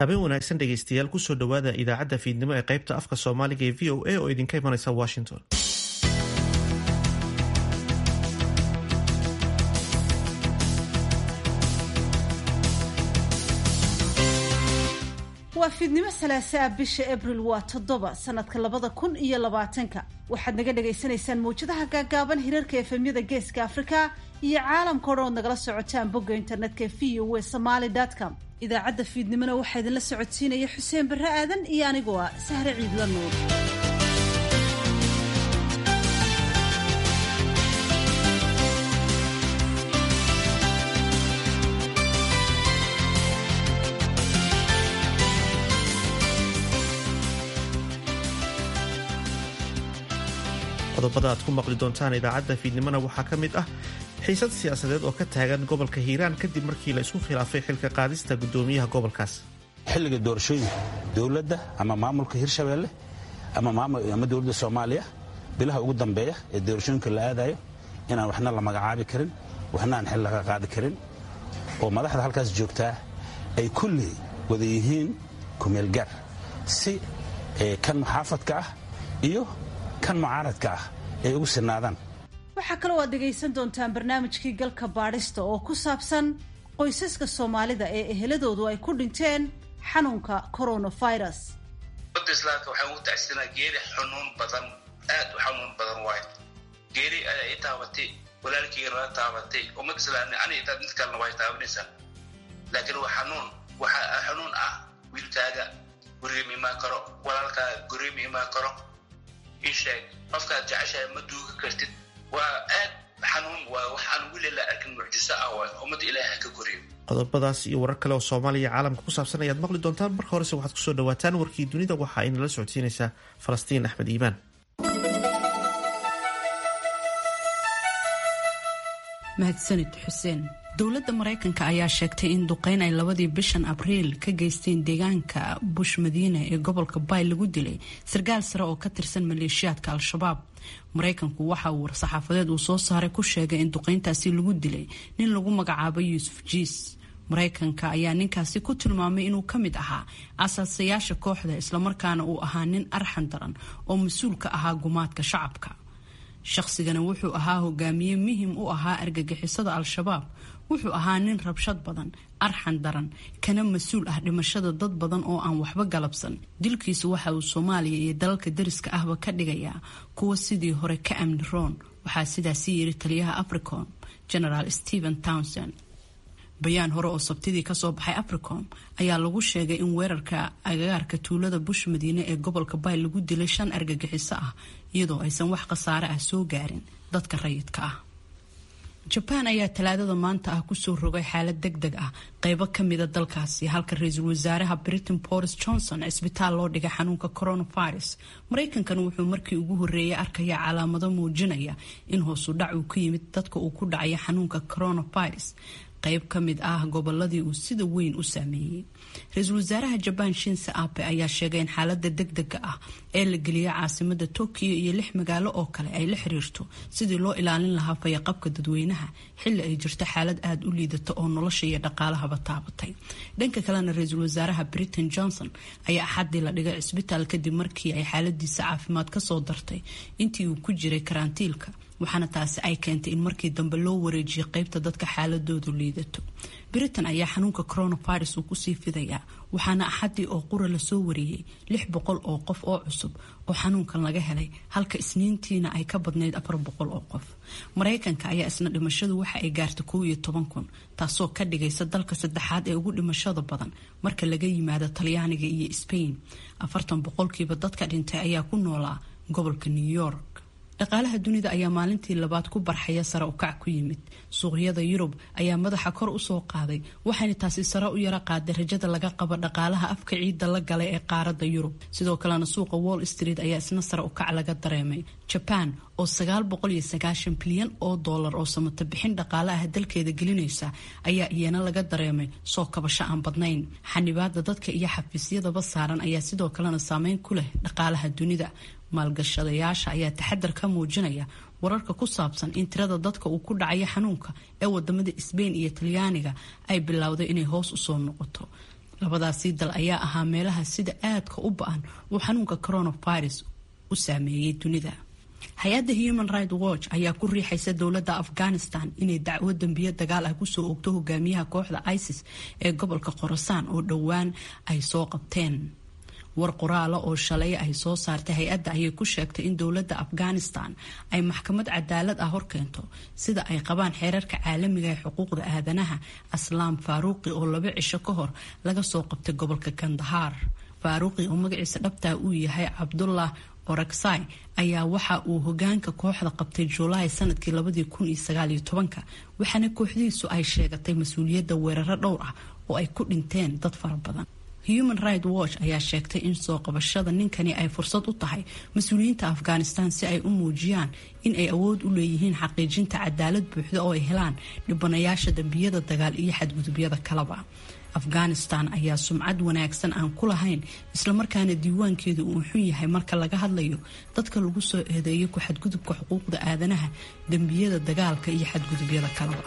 habeen wanaagsan dhegaystayaal kusoo dhowaada idaacadda fiidnimo ee qaybta afka soomaaliga ee VOA oo idinka imanaysa Washington. waa fiidnimo salaasaa bisha Abriil waa 7 sanadka 2020 waxaad naga dhageysanaysaan mowjadaha gaagaaban hirarka efemyada geeska Afrika iyo caalamka oo dhan nagala socotaan bogga internetka voasomali.com. idaacadda fiidnimona waxaa idinla socodsiinaya Xuseen Barre Aadan iyo anigoo ah Sahre Ciidla Nuur. qodobada aad ku maqli doontaan idaacadda fiidnimona waxaa ka mid ah xiisad siyaasadeed oo ka taagan gobolka Hiiraan kadib markii la isku khilaafay xilka qaadista gudoomiyaha gobolkaas. xilliga doorashooyinka dawladda ama maamulka Hirshabeelle ama dawladda Soomaaliya bilaha ugu dambeeya ee doorashooyinka la aadayo inaan waxna la magacaabi karin waxna aan xil laga qaadi karin oo madaxda halkaas joogtaa ay kulli wada yihiin kumeel gaar si kan muxaafadka ah iyo kan mucaaradka ah ay ugu sinaadaan. waxaa kaloo aad dhegaysan doontaan barnaamijkii galka baadhista oo ku saabsan qoysaska Soomaalida ee eheladoodu ay ku dhinteen xanuunka coronavirus. islaamka waxaan u tacsinaa geeri xanuun badan aad u xanuun badan waay geeri ay taabatay walaalkayna taabatay ummad islaamna ani inta mid kalena way taabanaysaa laakiin waxa xanuun ah wiilkaaga guriga ma karo walaalka guriga ma karo isheeg qofka jacayl ma duuga kartid waa aad xanuun waa waxaan wili la arkin mucjiso ah oo ummad Ilaahay ka koriyo. qodobadaas iyo warar kale oo Soomaaliya caalamka ku saabsan ayaad maqli doontaan. marka hore waxaad ku soo dhawaataan warkii dunida waxa ay nala socodsiinaysaa Falastiin Axmed Iimaan. mahadsanid Xuseen. dowladda Mareykanka ayaa sheegtay in duqeyn ay 2 bishan Abriil ka geysteen deegaanka Bush Madiina ee gobolka Bay lagu dilay sargaal sare oo ka tirsan maleeshiyaadka Al-Shabaab. Mareykanku waxa uu war-saxaafadeed uu soo saaray ku sheegay in duqeyntaasi lagu dilay nin lagu magacaabo Yusuf Jiis. Mareykanka ayaa ninkaasi ku tilmaamay inuu ka mid ahaa asaasayaasha kooxda isla markaana uu ahaa nin arxan daran oo mas'uul ka ahaa gumaadka shacabka. shaqsigana wuxuu ahaa hogaamiye muhiim u ahaa argagixisada Al-Shabaab. wuxuu ahaa nin rabshad badan arxan daran kana mas'uul ah dhimashada dad badan oo aan waxba galabsan. dilkiisu waxa uu Soomaaliya iyo dalalka dariska ahba ka dhigayaa kuwa sidii hore ka amni roon. waxaa sidaas yiri taliyaha Africom General Stephen Townsend. bayaan hore oo sabtidii ka soo baxay Africom ayaa lagu sheegay in weerarka agagaarka tuulada Bush Madiina ee gobolka Bay lagu dilay 5 argagixiso ah iyadoo aysan wax khasaare ah soo gaarin dadka rayidka ah. Japan ayaa talaadada maanta ah ku soo rogay xaalad degdeg ah qaybo kamid ah dalkaasi halka ra'iisul wasaaraha Britain Boris Johnson isbitaal loo dhigay xanuunka coronavirus. Mareykankana wuxuu markii ugu horeeyay arkaya calaamado muujinaya in hoos u dhac uu ku yimid dadka uu ku dhacay xanuunka coronavirus qayb kamid ah goboladii uu sida weyn u saameeyay. ra'iisul wasaaraha Japan Shinzo Abe ayaa sheegay in xaaladda degdega ah ee la geliyay caasimadda Tokyo iyo 6 magaalo oo kale ay la xiriirto sidii loo ilaalin lahaa fayaqabka dadweynaha xilli ay jirto xaalad aad u liidata oo nolosha iyo dhaqaalaha taabatay. dhanka kalena ra'iisul wasaaraha Britain Johnson ayaa xaddi la dhigay isbitaal kadib markii ay xaaladiisa caafimaad ka soo dartay intii uu ku jiray karantiilka waxaana taasi ay keentay in markii dambe loo wareejiyo qaybta dadka xaaladoodu liidato. Britain ayaa xanuunka coronavirus uu ku sii fidayaa waxaana axadii oo qura la soo wariyay 600 oo qof oo cusub oo xanuunkan laga helay halka isniintiina ay ka badnayd 400 oo qof. Mareykanka ayaa isna dhimashadu waxa ay gaartay 11,000 taasoo ka dhigaysa dalka saddexaad ee ugu dhimashada badan marka laga yimaado Talyaaniga iyo Spain. 40% dadka dhintay ayaa ku noolaa gobolka New York. dhaqaalaha dunida ayaa maalintii labaad ku barxaya sare u kac ku yimid. suuqyada Yurub ayaa madaxa kor u soo qaaday waxaana taasi sare u yara qaaday rajada laga qabo dhaqaalaha afka ciidda la galay ee qaaradda Yurub. sidoo kalena suuqa Wall Street ayaa isna sare u kac laga dareemay. Japan oo 990 bilyan oo dollar oo samata bixin dhaqaalaha dalkeeda gelinaysa ayaa iyana laga dareemay soo kabasho aan badnayn. xanibaadda dadka iyo xafiisyadaba saaran ayaa sidoo kalena saameyn ku leh dhaqaalaha dunida. maalgashadayaasha ayaa taxadar ka muujinaya wararka ku saabsan in tirada dadka uu ku dhacay xanuunka ee wadamada Spain iyo Talyaaniga ay bilowday inay hoos u soo noqoto. labadaasii dal ayaa ahaa meelaha sida aadka u ba-an uu xanuunka coronavirus u saameeyey dunida. hay-adda Human Rights Watch ayaa ku riixaysa dowladda Afghanistan inay dacwo dambiyo dagaal ah kusoo oogto hogaamiyaha kooxda ISIS ee gobolka Khorasan oo dhowaan ay soo qabteen. war qoraalo oo shalay ay soo saartay hay-adda ayay ku sheegtay in dowladda Afghanistan ay maxkamad cadaalad ah horkeento sida ay qabaan xeerarka caalamiga ee xuquuqda aadanaha. Aslam Faaruqi oo 2 cisho ka hor laga soo qabtay gobolka Kandahar. Faaruqi oo magaciisa dhabta uu yahay Abdullah Oraksai ayaa waxa uu hogaanka kooxda qabtay July sanadkii 2019 waxaana kooxdiisu ay sheegatay mas'uuliyadda weeraro dhowr ah oo ay ku dhinteen dad fara badan. Human Rights Watch ayaa sheegtay in soo qabashada ninkani ay fursad u tahay mas'uuliyiinta Afghanistan si ay u muujiyaan in ay awood u leeyihiin xaqiijinta cadaalad buuxda oo ay helaan dhibanayaasha dambiyada dagaal iyo xadgudubyada kalaba. Afghanistan ayaa sumcad wanaagsan aan ku lahayn isla markaana diiwaankeedu uu xun yahay marka laga hadlayo dadka lagu soo eedeeyo ku xadgudubka xuquuqda aadanaha, dambiyada dagaalka iyo xadgudubyada kalaba.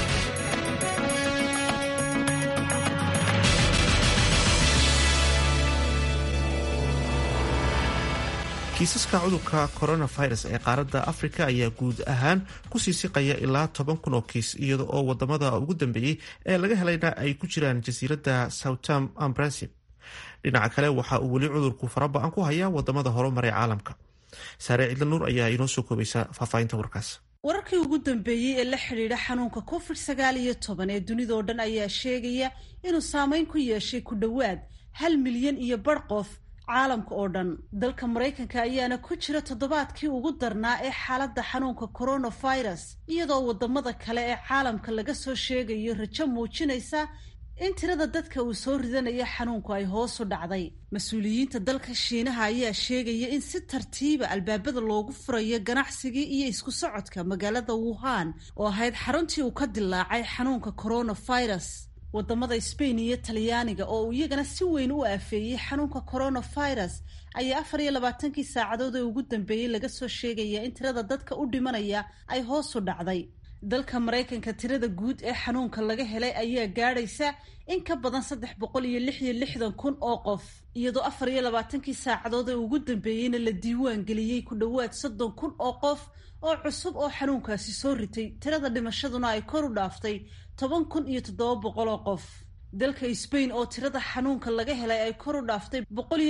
kiisaska cudurka coronavirus ee qaaradda Afrika ayaa guud ahaan ku sii siqaya ilaa 10,000 oo kiis iyada oo wadamada ugu dambeeyay ee laga helayna ay ku jiraan jasiiradda Southern Ambrosium. dhinaca kale waxa uu weli cudurku faraba'an ku hayaa wadamada horumaray caalamka. Saare Cidla Nuur ayaa inoo soo koobaysa faahfaahinta warkaas. wararkii ugu dambeeyay ee la xiriira xanuunka COVID-19 ee dunida oo dhan ayaa sheegaya inuu saameyn ku yeeshay ku dhawaad 1 milyan iyo bar qof caalamka oo dhan. dalka Mareykanka ayaana ku jira toddobaadkii ugu darnaa ee xaaladda xanuunka coronavirus iyadoo wadamada kale ee caalamka laga soo sheegayo rajo muujinaysa in tirada dadka uu soo ridanaya xanuunku ay hoos u dhacday. mas-uuliyiinta dalka Shiinaha ayaa sheegaya in si tartiiba albaabada loogu furayo ganacsigii iyo isku socodka magaalada Wuhan oo ahayd xaruntii uu ka dilaacay xanuunka coronavirus. wadamada Spain iyo Talyaaniga oo iyagana si weyn u aafeeyay xanuunka coronavirus ayaa 24 saacadood ee ugu dambeeyay laga soo sheegaya in tirada dadka u dhimanaya ay hoos u dhacday. dalka Mareykanka tirada guud ee xanuunka laga helay ayaa gaadhaysa in ka badan 366,000 oo qof iyadoo 24 saacadood ee ugu dambeeyayna la diiwaan geliyay ku dhawaad 30,000 oo qof oo cusub oo xanuunkaasi soo ritay. tirada dhimashaduna ay kor u dhaaftay 10,700 oo qof. dalka Spain oo tirada xanuunka laga helay ay kor u dhaaftay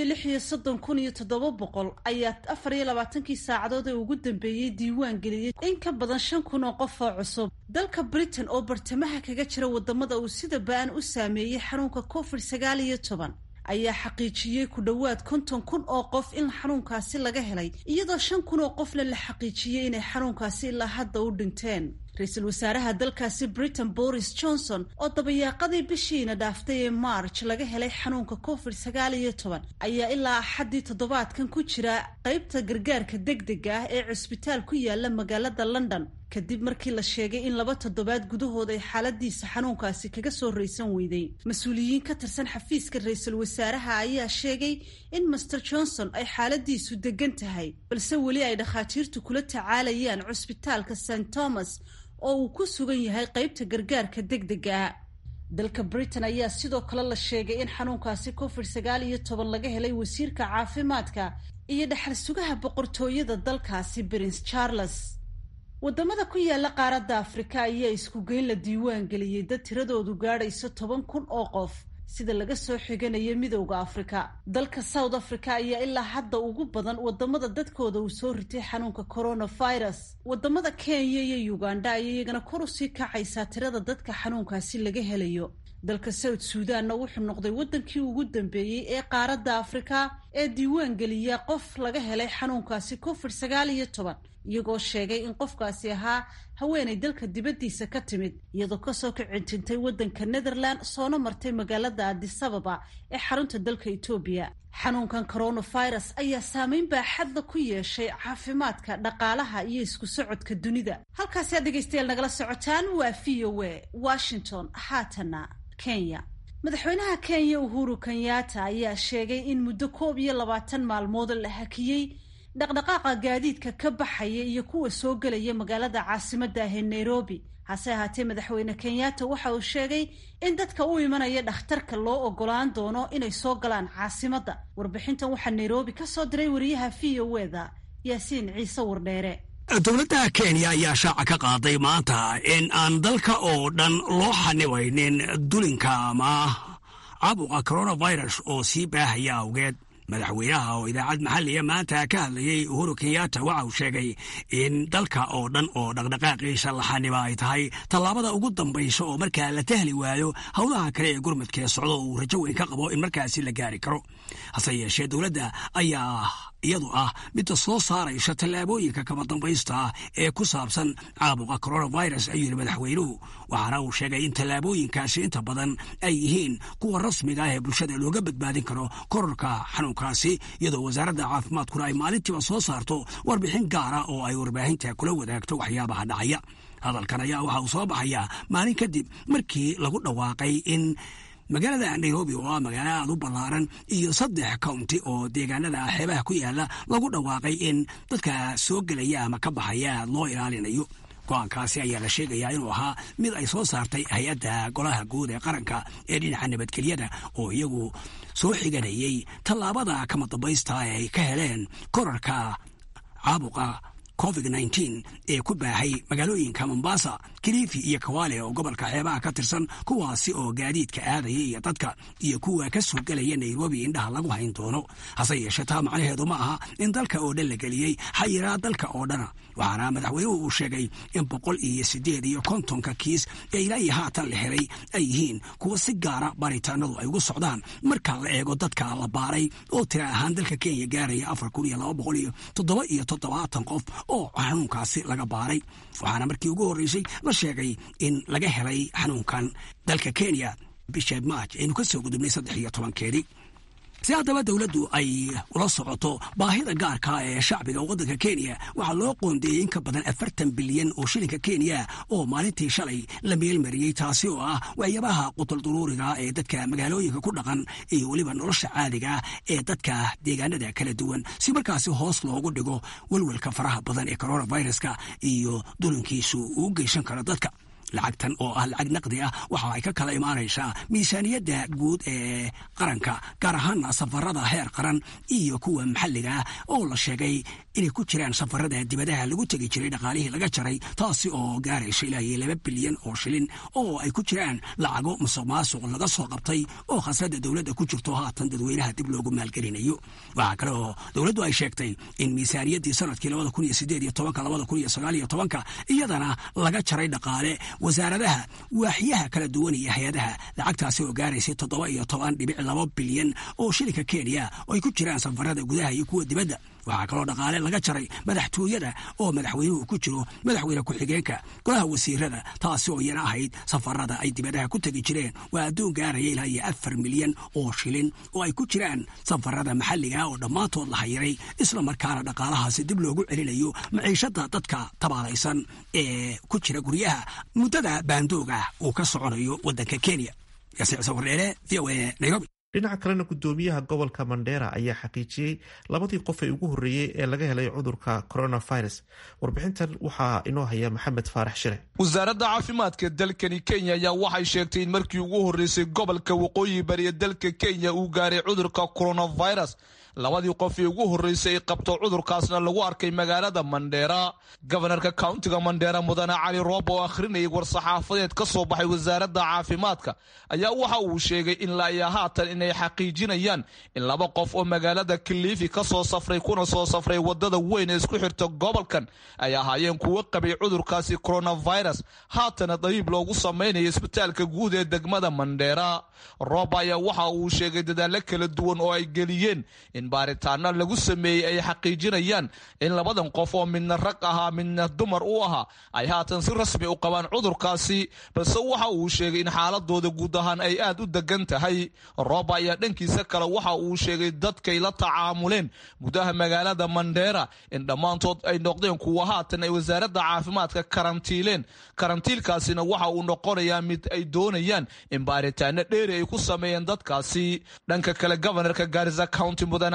136,700 ayaa 24 saacadood ee ugu dambeeyay diiwaan geliyay in ka badan 5,000 oo qof oo cusub. dalka Britain oo bartamaha kaga jira wadamada uu sida ba'an u saameeyay xanuunka COVID-19 ayaa xaqiijiyay ku dhawaad 50,000 oo qof in xanuunkaasi laga helay iyadoo 5,000 oo qofna la xaqiijiyay inay xanuunkaasi ilaa hadda u dhinteen. ra-iisul wasaaraha dalkaasi Britain Boris Johnson oo dabayaaqadii bishiina dhaaftay ee March laga helay xanuunka COVID-19 ayaa ilaa axaddii toddobaadkan ku jira qaybta gargaarka degdega ah ee cusbitaal ku yaala magaalada London kadib markii la sheegay in 2 toddobaad gudahood ay xaaladiisa xanuunkaasi kaga soo raysan weyday. mas-uuliyiin ka tirsan xafiiska ra-iisul wasaaraha ayaa sheegay in Mr Johnson ay xaaladiisu degan tahay balse weli ay dhakhaatiirtu kula tacaalayaan cusbitaalka St Thomas oo uu ku sugan yahay qaybta gargaarka degdega. dalka Britain ayaa sidoo kale la sheegay in xanuunkaasi COVID-19 laga helay wasiirka caafimaadka iyo dhaxal sugaha boqortooyada dalkaasi Prince Charles. wadamada ku yaala qaaradda Afrika ayaa isku geyn la diiwaan geliyay dad tiradoodu gaadhayso 10,000 oo qof sida laga soo xiganayo midowga Afrika. dalka South Africa ayaa ilaa hadda ugu badan wadamada dadkooda uu soo ritay xanuunka coronavirus. wadamada Kenya iyo Uganda ayaa iyagana kor u sii kacaysa tirada dadka xanuunkaasi laga helayo. dalka South Sudan wuxuu noqday wadankii ugu dambeeyay ee qaaradda Afrika ee diiwaan geliya qof laga helay xanuunkaasi COVID-19 iyagoo sheegay in qofkaasi ahaa haweenay dalka dibadiisa ka timid iyadoo kasoo kicintintay wadanka Netherland soona martay magaalada Addis Ababa ee xarunta dalka Ethiopia. xanuunkan coronavirus ayaa saameyn baaxadda ku yeeshay caafimaadka, dhaqaalaha iyo isku socodka dunida. halkaasi aad dhegaystayaal nagala socotaan waa VOA Washington. haatana Kenya. madaxweynaha Kenya Uhuru Kenyatta ayaa sheegay in muddo 21 maalmood la hakiyay dhaqdhaqaaqa gaadiidka ka baxaya iyo kuwa soo gelaya magaalada caasimadda ah ee Nairobi. hase ahaatee madaxweyne Kenyatta waxa uu sheegay in dadka u imanaya dhakhtarka loo ogolaan doono inay soo galaan caasimadda. warbixintan waxaa Nairobi ka soo diray wariyaha VOA-da Yaasiin Ciise Wardheere. dowladda Kenya ayaa shaaca ka qaaday maanta in aan dalka oo dhan loo xanibaynin dulinka ama caabuqa coronavirus oo sii baahaya awgeed. madaxweynaha oo idaacad maxalliya maanta ka hadlayay Uhuru Kenyatta waxa uu sheegay in dalka oo dhan oo dhaqdhaqaaqiisa la xaniba ay tahay tallaabada ugu dambaysa oo markaa la tahli waayo howlaha kale ee gurmadka socdo uu rajo weyn ka qabo in markaasi la gaari karo. hase yeeshee dowladda ayaa iyadu ah midda soo saaraysa tallaabooyinka kama dambaysta ee ku saabsan caabuqa coronavirus ayuu madaxweynuhu waxaana uu sheegay in tallaabooyinkaasi inta badan ay yihiin kuwa rasmiga ah ee bulshada looga badbaadin karo kororka xanuunkaasi iyadoo wasaaradda caafimaadkuna ay maalintiiba soo saarto warbixin gaara oo ay warbaahinta kula wadaagto waxyaabaha dhacaya. hadalkan ayaa waxa uu soo baxayaa maalin kadib markii lagu dhawaaqay in magaalada Nairobi oo ah magaalo aad u ballaaran iyo 3 county oo deegaanada xeebaha ku yaala lagu dhawaaqay in dadka soo gelaya ama ka baxaya loo ilaalinayo. go'aankaasi ayaa la sheegayaa inuu ahaa mid ay soo saartay hay'adda golaha guud ee qaranka ee dhinaca nabadgelyada oo iyagu soo xiganayay tallaabada kama dambaysta ay ka heleen korarka caabuqa COVID-19 ee ku baahay magaalooyinka Mombasa, Kilifi iyo Kwale oo gobolka xeebaha ka tirsan kuwaasi oo gaadiidka aadaya iyo dadka iyo kuwa ka soo galaya Nairobi indhaha lagu hayn doono. hase yeeshee taa macnaheedu ma aha in dalka oo dhan la geliyey xayiraad dalka oo dhana. waxaana madaxweynuhu uu sheegay in 158 kiis ee ilaa haatan la helay ay yihiin kuwa si gaara baaritaanadu ay ugu socdaan marka la eego dadka la baaray oo tira ahaan dalka Kenya gaaraya 4277 qof oo xanuunkaasi laga baaray. waxaana markii ugu horreysay la sheegay in laga helay xanuunkan dalka Kenya bishii March aynu ka soo gudubnay 13 si haddaba dowladdu ay ula socoto baahida gaarka ee shacbiga waddanka Kenya waxaa loo qoondeeyey in ka badan 40 bilyan oo shilinka Kenya oo maalintii shalay la meelmariyey taasi oo ah waxyaabaha qutul duruuriga ee dadka magaalooyinka ku dhaqan iyo weliba nolosha caadiga ee dadka deegaanada kala duwan si markaasi hoos loogu dhigo walwalka faraha badan ee coronaviruska iyo dulinkiisu uu geysan karo dadka. lacagtan oo ah lacag naqdi ah waxa ay ka kala imaanaysaa miisaaniyadda guud ee qaranka gaar ahaan safarada heer qaran iyo kuwa maxalliga ah oo la sheegay inay ku jiraan safarada dibadaha lagu tagi jiray dhaqaalihii laga jaray taasi oo gaaraysa ilaa 2 bilyan oo shilin oo ay ku jiraan lacago musuqmaasuq laga soo qabtay oo khasnada dowladda ku jirto haatan dadweynaha dib loogu maalgelinayo. waxaa kale oo dowladdu ay sheegtay in miisaaniyaddii sanadkii 2018-2019 iyadana laga jaray dhaqaale wasaaradaha waaxyaha kala duwan iyo hay'adaha lacagtaasi oo gaaraysay 17.2 bilyan oo shilinka Kenya oo ay ku jiraan safarada gudaha iyo kuwa dibadda. waxaa kaloo dhaqaale laga jaray madaxtooyada oo madaxweynuhu ku jiro madaxweyne ku-xigeenka golaha wasiirada taasi oo iyana ahayd safarada ay dibadaha ku tagi jireen waa adduun gaaraya ilaa 4 milyan oo shilin oo ay ku jiraan safarada maxalliga oo dhammaantood la hayiray isla markaana dhaqaalahaasi dib loogu celinayo maciishada dadka tabaalaysan ee ku jira guryaha muddada baandooga uu ka soconayo waddanka Kenya. Yaasiin Ciise Wardheere, VOA, Nairobi. dhinaca kalena gudoomiyaha gobolka Mandera ayaa xaqiijiyey 2 qof ee ugu horreeyay ee laga helay cudurka coronavirus. warbixintan waxaa inoo haya Maxamed Faarax Shire. wasaaradda caafimaadka dalkani Kenya ayaa waxay sheegtay in markii ugu horreysay gobolka waqooyi bari ee dalka Kenya uu gaaray cudurka coronavirus. 2 qof ee ugu horreysay ay qabto cudurkaasna lagu arkay magaalada Mandera. gobanarka countiga Mandera Mudane Cali Roobo oo akhrinayay war-saxaafadeed ka soo baxay wasaaradda caafimaadka ayaa waxa uu sheegay in la haatan inay xaqiijinayaan in 2 qof oo magaalada Kilifi ka soo safray kuna soo safray wadada weyn ee isku xirta gobolkan ay ahaayeen kuwa qabay cudurkaasi coronavirus haatan dayib loogu sameeyay isbitaalka guud ee degmada Mandera. Roobo ayaa waxa uu sheegay dadaalo kala duwan oo ay geliyeen in baaritaano lagu sameeyay ay xaqiijinayaan in 2 qof oo midna rag ahaa midna dumar u ahaa ay haatan si rasmi u qabaan cudurkaasi balse waxa uu sheegay in xaaladooda guud ahaan ay aad u degan tahay. Roobo ayaa dhankiisa kale waxa uu sheegay dadkay la tacaamuleen gudaha magaalada Mandera in dhammaantood ay noqdeen kuwa haatan ay wasaaradda caafimaadka karantiileen. karantiilkaasina waxa uu noqonayaa mid ay doonayaan in baaritaano dheeri ay ku sameeyeen dadkaasi. dhanka kale gobanarka Garissa County Mudane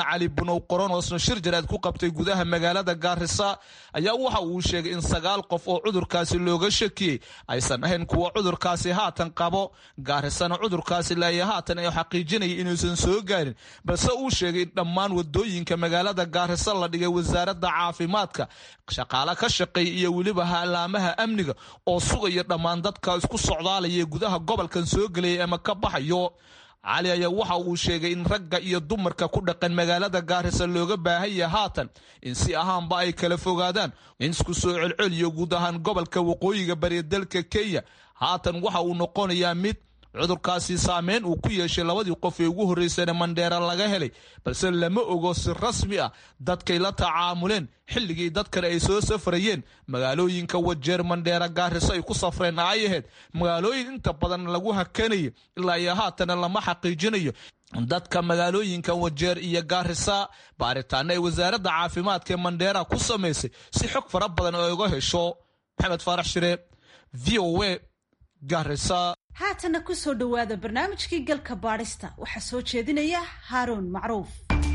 cali bunow qoronosna shir jaraad ku qabtay gudaha magaalada gaarisa ayaa waxa uu sheegay in 9 qof oo cudurkaasi looga shakiyey aysan ahayn kuwa cudurkaasi haatan qabo gaarisana cudurkaasi laaya haatan ay xaqiijinayay inuusan soo gaarin balse uu sheegay in dhammaan wadooyinka magaalada gaarisa la dhigay wasaaradda caafimaadka shaqaale ka shaqeey iyo weliba haalaamaha amniga oo sugaya dhammaan dadka isku socdaalaya gudaha gobolkan soo galay ama ka baxayo cali ayaa waxa uu sheegay in ragga iyo dumarka ku dhaqan magaalada gaarisa looga baahan yahay haatan in si ahaanba ay kala fogaadaan in isku soo celceliyo guud ahaan gobolka waqooyiga bari dalka Kenya haatan waxa uu noqonayaa mid cudurkaasi saameyn uu ku yeeshay 2 qof ee ugu horeysay Mandera laga helay balse lama ogo si rasmi ah dadkay la tacaamuleen xilligii dadkan ay soo safrayeen magaalooyinka Wajeer Mandera Gaarisa ay ku safreen ay ahayd magaalooyin inta badan lagu hakanay ilaa iyo haatan lama xaqiijinayo dadka magaalooyinka Wajeer iyo Gaarisa baaritaan ay wasaaradda caafimaadka Mandera ku sameysay si xog fara badan oo uga hesho Maxamed Faarax Shire VOA Gaarisa. haatana ku soo dhawaada barnaamijkii galka baadhista waxaa soo jeedinaya Haaruun Macruuf.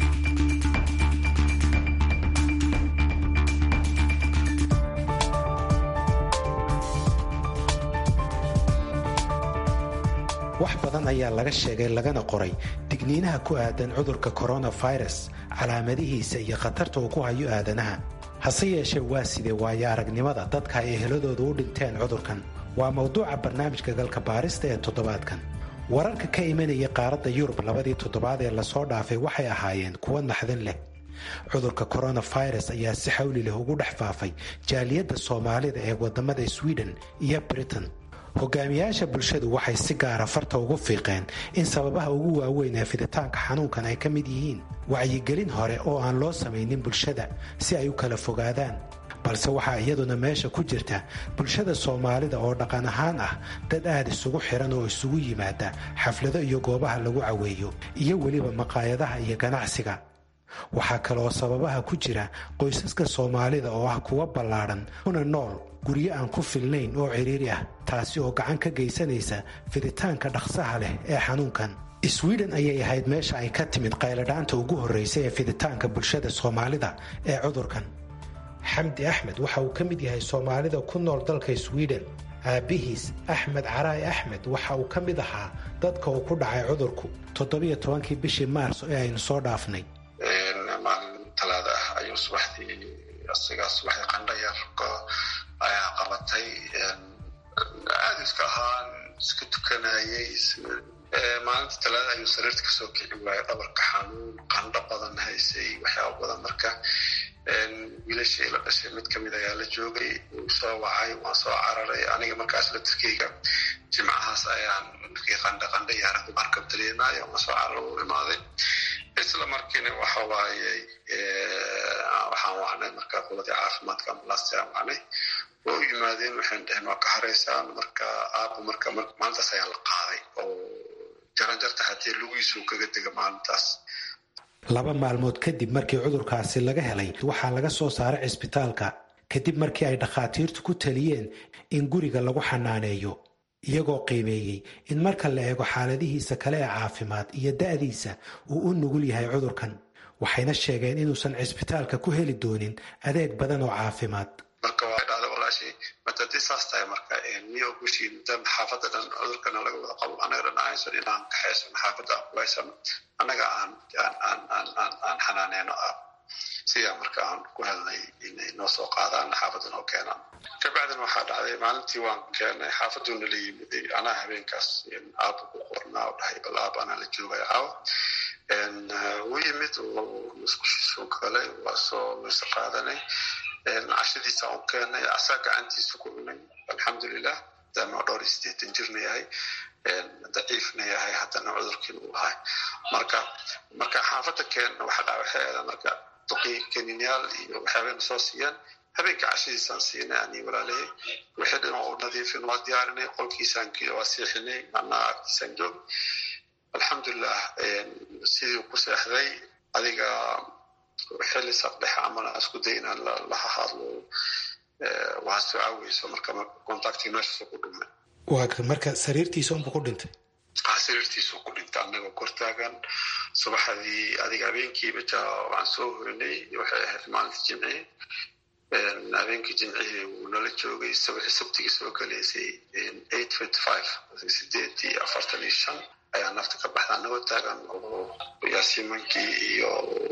wax badan ayaa laga sheegay lagana qoray digniinaha ku aadan cudurka coronavirus calaamadihiisa iyo khatarta uu ku hayo aadanaha hase yeeshee waa sidee waayo aragnimada dadka ay eheladooda u dhinteen cudurkan waa mawduuca barnaamijka galka baarista ee toddobaadkan wararka ka imanaya qaaradda Yurub 2 toddobaad ee lasoo dhaafay waxay ahaayeen kuwo naxdin leh cudurka coronavirus ayaa si xawli leh ugu dhex faafay jaaliyadda Soomaalida ee wadamada Sweden iyo Britain hogaamiyaasha bulshadu waxay si gaar ah farta ugu fiiqeen in sababaha ugu waaweyn ee fiditaanka xanuunkan ay ka mid yihiin wacyigelin hore oo aan loo samaynin bulshada si ay u kala fogaadaan balse waxaa iyaduna meesha ku jirta bulshada Soomaalida oo dhaqan ahaan ah dad aad isugu xiran oo isugu yimaada xaflado iyo goobaha lagu caweeyo iyo weliba maqaayadaha iyo ganacsiga waxaa kale oo sababaha ku jira qoysaska Soomaalida oo ah kuwa ballaaran kuna nool guryo aan ku filnayn oo ciriiri ah taasi oo gacan ka geysanaysa fiditaanka dhaqsaha leh ee xanuunkan Sweden ayay ahayd meesha ay ka timid qayladhaanta ugu horeysay ee fiditaanka bulshada Soomaalida ee cudurkan xamdi axmed waxa uu ka mid yahay Soomaalida ku nool dalka Sweden aabihiis Axmed Caraay Axmed waxa uu ka mid ahaa dadka uu ku dhacay cudurku 17 bishii Maarso ee aynu soo dhaafnay maalin talaada ah ayuu subaxdii qandhayar ayaa qabatay aad iska ahaan iska tukanayay maalinta talaada ayuu sariirta ka soo kici waayay dhabarka xanuun qandho badan haysay waxyaabo badan marka wiilashii la dhashay mid kamid ayaa la joogay uu soo wacay waan soo cararay aniga markaas la tirkeyga jimcahaas ayaan markii qandho yaaradu markab dareemayo waan soo cararay u imaaday isla markiina waxa waaye waxaan wacnay marka qoladii caafimaadka ambalaasta aan wacnay oo yimaadeen waxaan dhahay waa ka hareysaan marka aabbo marka maalintaas ayaa la qaaday oo jaranjarta haddii lugiisu kaga dega maalintaas 2 maalmood kadib markii cudurkaasi laga helay waxaa laga soo saaray cisbitaalka kadib markii ay dhakhaatiirtu ku taliyeen in guriga lagu xanaaneeyo iyagoo qiimeeyay in marka la eego xaaladihiisa kale ee caafimaad iyo da'diisa uu u nugul yahay cudurkan waxayna sheegeen inuusan cisbitaalka ku heli doonin adeeg badan oo caafimaad marka waa dhacdo walaashi matadii saas tahay marka niyo kushiin dan xaafadda dhan cudurkana laga wada qabo anaga dhan aysan inaan kaxaysan xaafadda kulaysan anaga aan xanaaneeno sidaa marka aan ku helnay inay noo soo qaadaan xaafadda noo keenaan kabacdina waxaa dhacday maalintii waan keenay xaafadduna la yimiday anaa habeenkaas aabba ku qornaa oo dhahay bal aab anaa la joogaya caawa wuu yimid iskushiisuu galay waa soo mayse qaadanay cashadiisa u keenay asaa gacantiisa ku cunay alxamdulilah maadaama dhowr 80 jirna yahay daciifna yahay haddana cudurkiina uu lahay marka xaafadda keenna waxa dhawaxeeda marka duqii kaniinyaal iyo waxyaabeen soo siiyaan habeenka cashadiisaan siinay ani walaalay wixii dhan oo nadiifin waa diyaarinay qolkiisaan waa seexinay anaa agtiisaan joog alxamdulilah sidii ku seexday adiga xilli saqdhex amana isku day inaan la hadlo waa soo caaweyso marka contactii meesha ku dhumay waa marka sariirtiisa unba ku dhintay sariirtiisu ku dhintay annagoo kortaagan subaxdii adiga habeenkiiba waan soo hoynay waxay ahayd maalinta jimciye habeenkii jimcihii wuu nala joogay sabtigii soo galaysay 8:45 ayaa nafta ka baxda annagoo taagan oo yaasiimankii iyo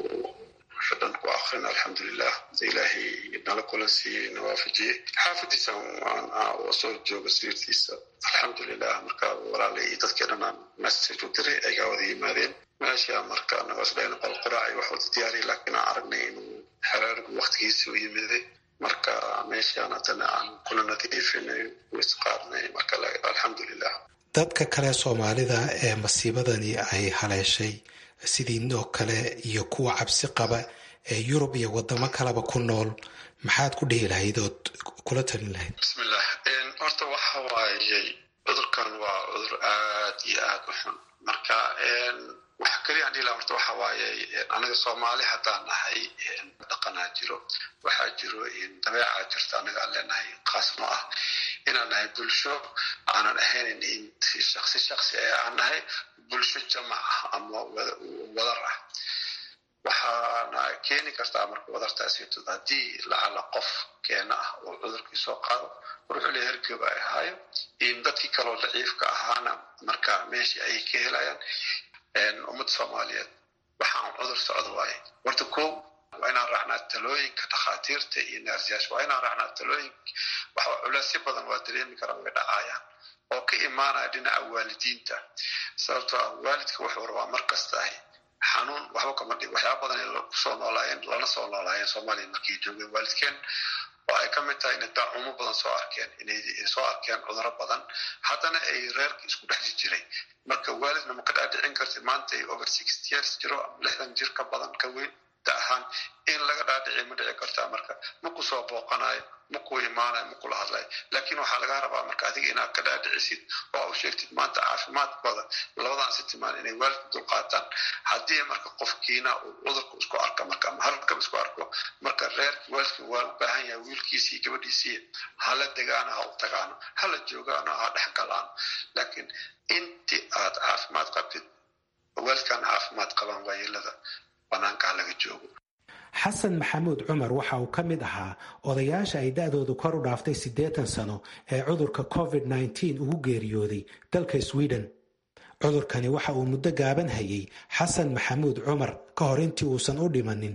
fadhan ku akhrina alxamdulilah ilaahay nala kulan siiyey nawaafajiyey xaafadiisa waa soo jooga sariirtiisa alxamdulilah marka walaalay iyo dadkii dhan aan message u diray ayaa wada yimaadeen meesha marka anagoo isdhayna qolqoraac wax wada diyaariyay laakiin aan aragnay inuu xeraargu waqtigiisa u yimiday marka meeshaan haddana aan kula nadiifinay isqaarnay marka alxamdulilah. dadka kale soomaalida ee masiibadani ay haleeshay sidiinoo kale iyo kuwa cabsi qaba ee yurub iyo wadamo kaleba ku nool maxaad ku dhihi lahayd ood kula talin lahayd? bismillah horta waxa waayey cudurkan waa cudur aad iyo aad u xun marka waxa kaliya aan dhihi lahaa horta waxa waayey anaga soomaali haddaan nahay dhaqanaa jiro waxaa jiro dabeecaa jirta anaga aan leenahay qaasno ah inaan nahay bulsho aanan ahayn in shaksi aan nahay bulsho jamac ah ama wadar ah waxaana keeni kartaa marka wadartaasito haddii lacala qof keena ah oo cudurkii soo qaado wuxuu leeyahay hergeb ay ahaayo in dadkii kaloo daciifka ahaana marka meeshii ayay ka helayaan ummadda soomaaliyeed waxaan cudur socdo waaye horta koow waa inaan raacnaa talooyinka dhakhaatiirta iyo neersiyaasha waa inaan raacnaa talooyinka waxa culaysyo badan waa dareemi karaan way dhacayaan oo ka imaanaya dhinaca waalidiinta sababtoo ah waalidka wuxuu rabaa mar kasta ahi xanuun waxba kama dhig waxyaaba badan ay kusoo noolaayeen lana soo noolaayeen soomaaliya markay joogeen waalidkeen oo ay ka mid tahay inay daacumo badan soo arkeen inay soo arkeen cuduro badan haddana ay reerka isku dhex jiray marka waalidna ma ka dhaadhicin kartid maanta ay over 60 years jiro ama 60 jir ka badan ka weyn ahaan in laga dhaadhiciy ma dhici kartaa marka ma ku soo booqanayo ma ku imaanayo ma kula hadlayo laakiin waxaa laga rabaa marka adiga inaad ka dhaadhicisid oo u sheegtid maanta caafimaadkooda labadan si timaan inay waalidka dulqaataan haddii marka qofkiina uu cudurka isku arka marka ama halkaba isku arko marka reerkii waalidka waa u baahan yahay wiilkiisii gabadhiisii hala degaano ha u tagaano hala joogaano ha dhex galaano laakiin intii aad caafimaad qabtid waalidkan caafimaad qabaan waayeelada banaanka laga joogo. xasan maxamuud cumar waxa uu ka mid ahaa odayaasha ay da-doodu kor u dhaaftay 80 sano ee cudurka covid-19 ugu geeriyooday dalka sweden. cudurkani waxa uu muddo gaaban hayay xasan maxamuud cumar ka hor intii uusan u dhimanin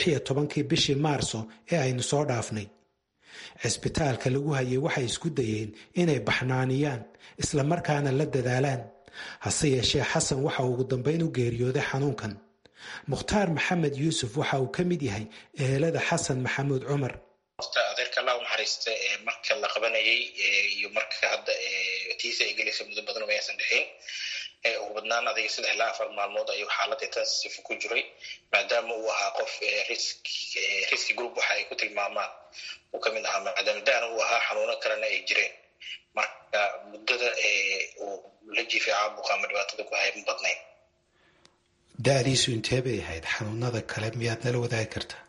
16 bishii maarso ee aynu soo dhaafnay. cisbitaalka lagu hayay waxay isku dayeen inay baxnaaniyaan isla markaana la dadaalaan hase yeeshee xasan waxa uu ugu dambeyn u geeriyooday xanuunkan. mukhtaar maxamed yuusuf waxa uu ka mid yahay ehelada xasan maxamuud cumar. adeerka allah u naxariista marka la qabanayay iyo marka hadda tiisa ay gelaysa muddo badan ma aysan dhexin ugu badnaan adiga 3 ilaa 4 maalmood ayuu xaaladda intensive ku jiray maadaama uu ahaa qof risk group waxa ay ku tilmaamaan uu ka mid ahaa maadaama daana uu ahaa xanuuno kalena ay jireen marka muddada uu la jiifay caabuqa ama dhibaatada ku hayban badnayn. da-diisu intee bay ahayd xanuunada kale miyaad nala wadaagi kartaa?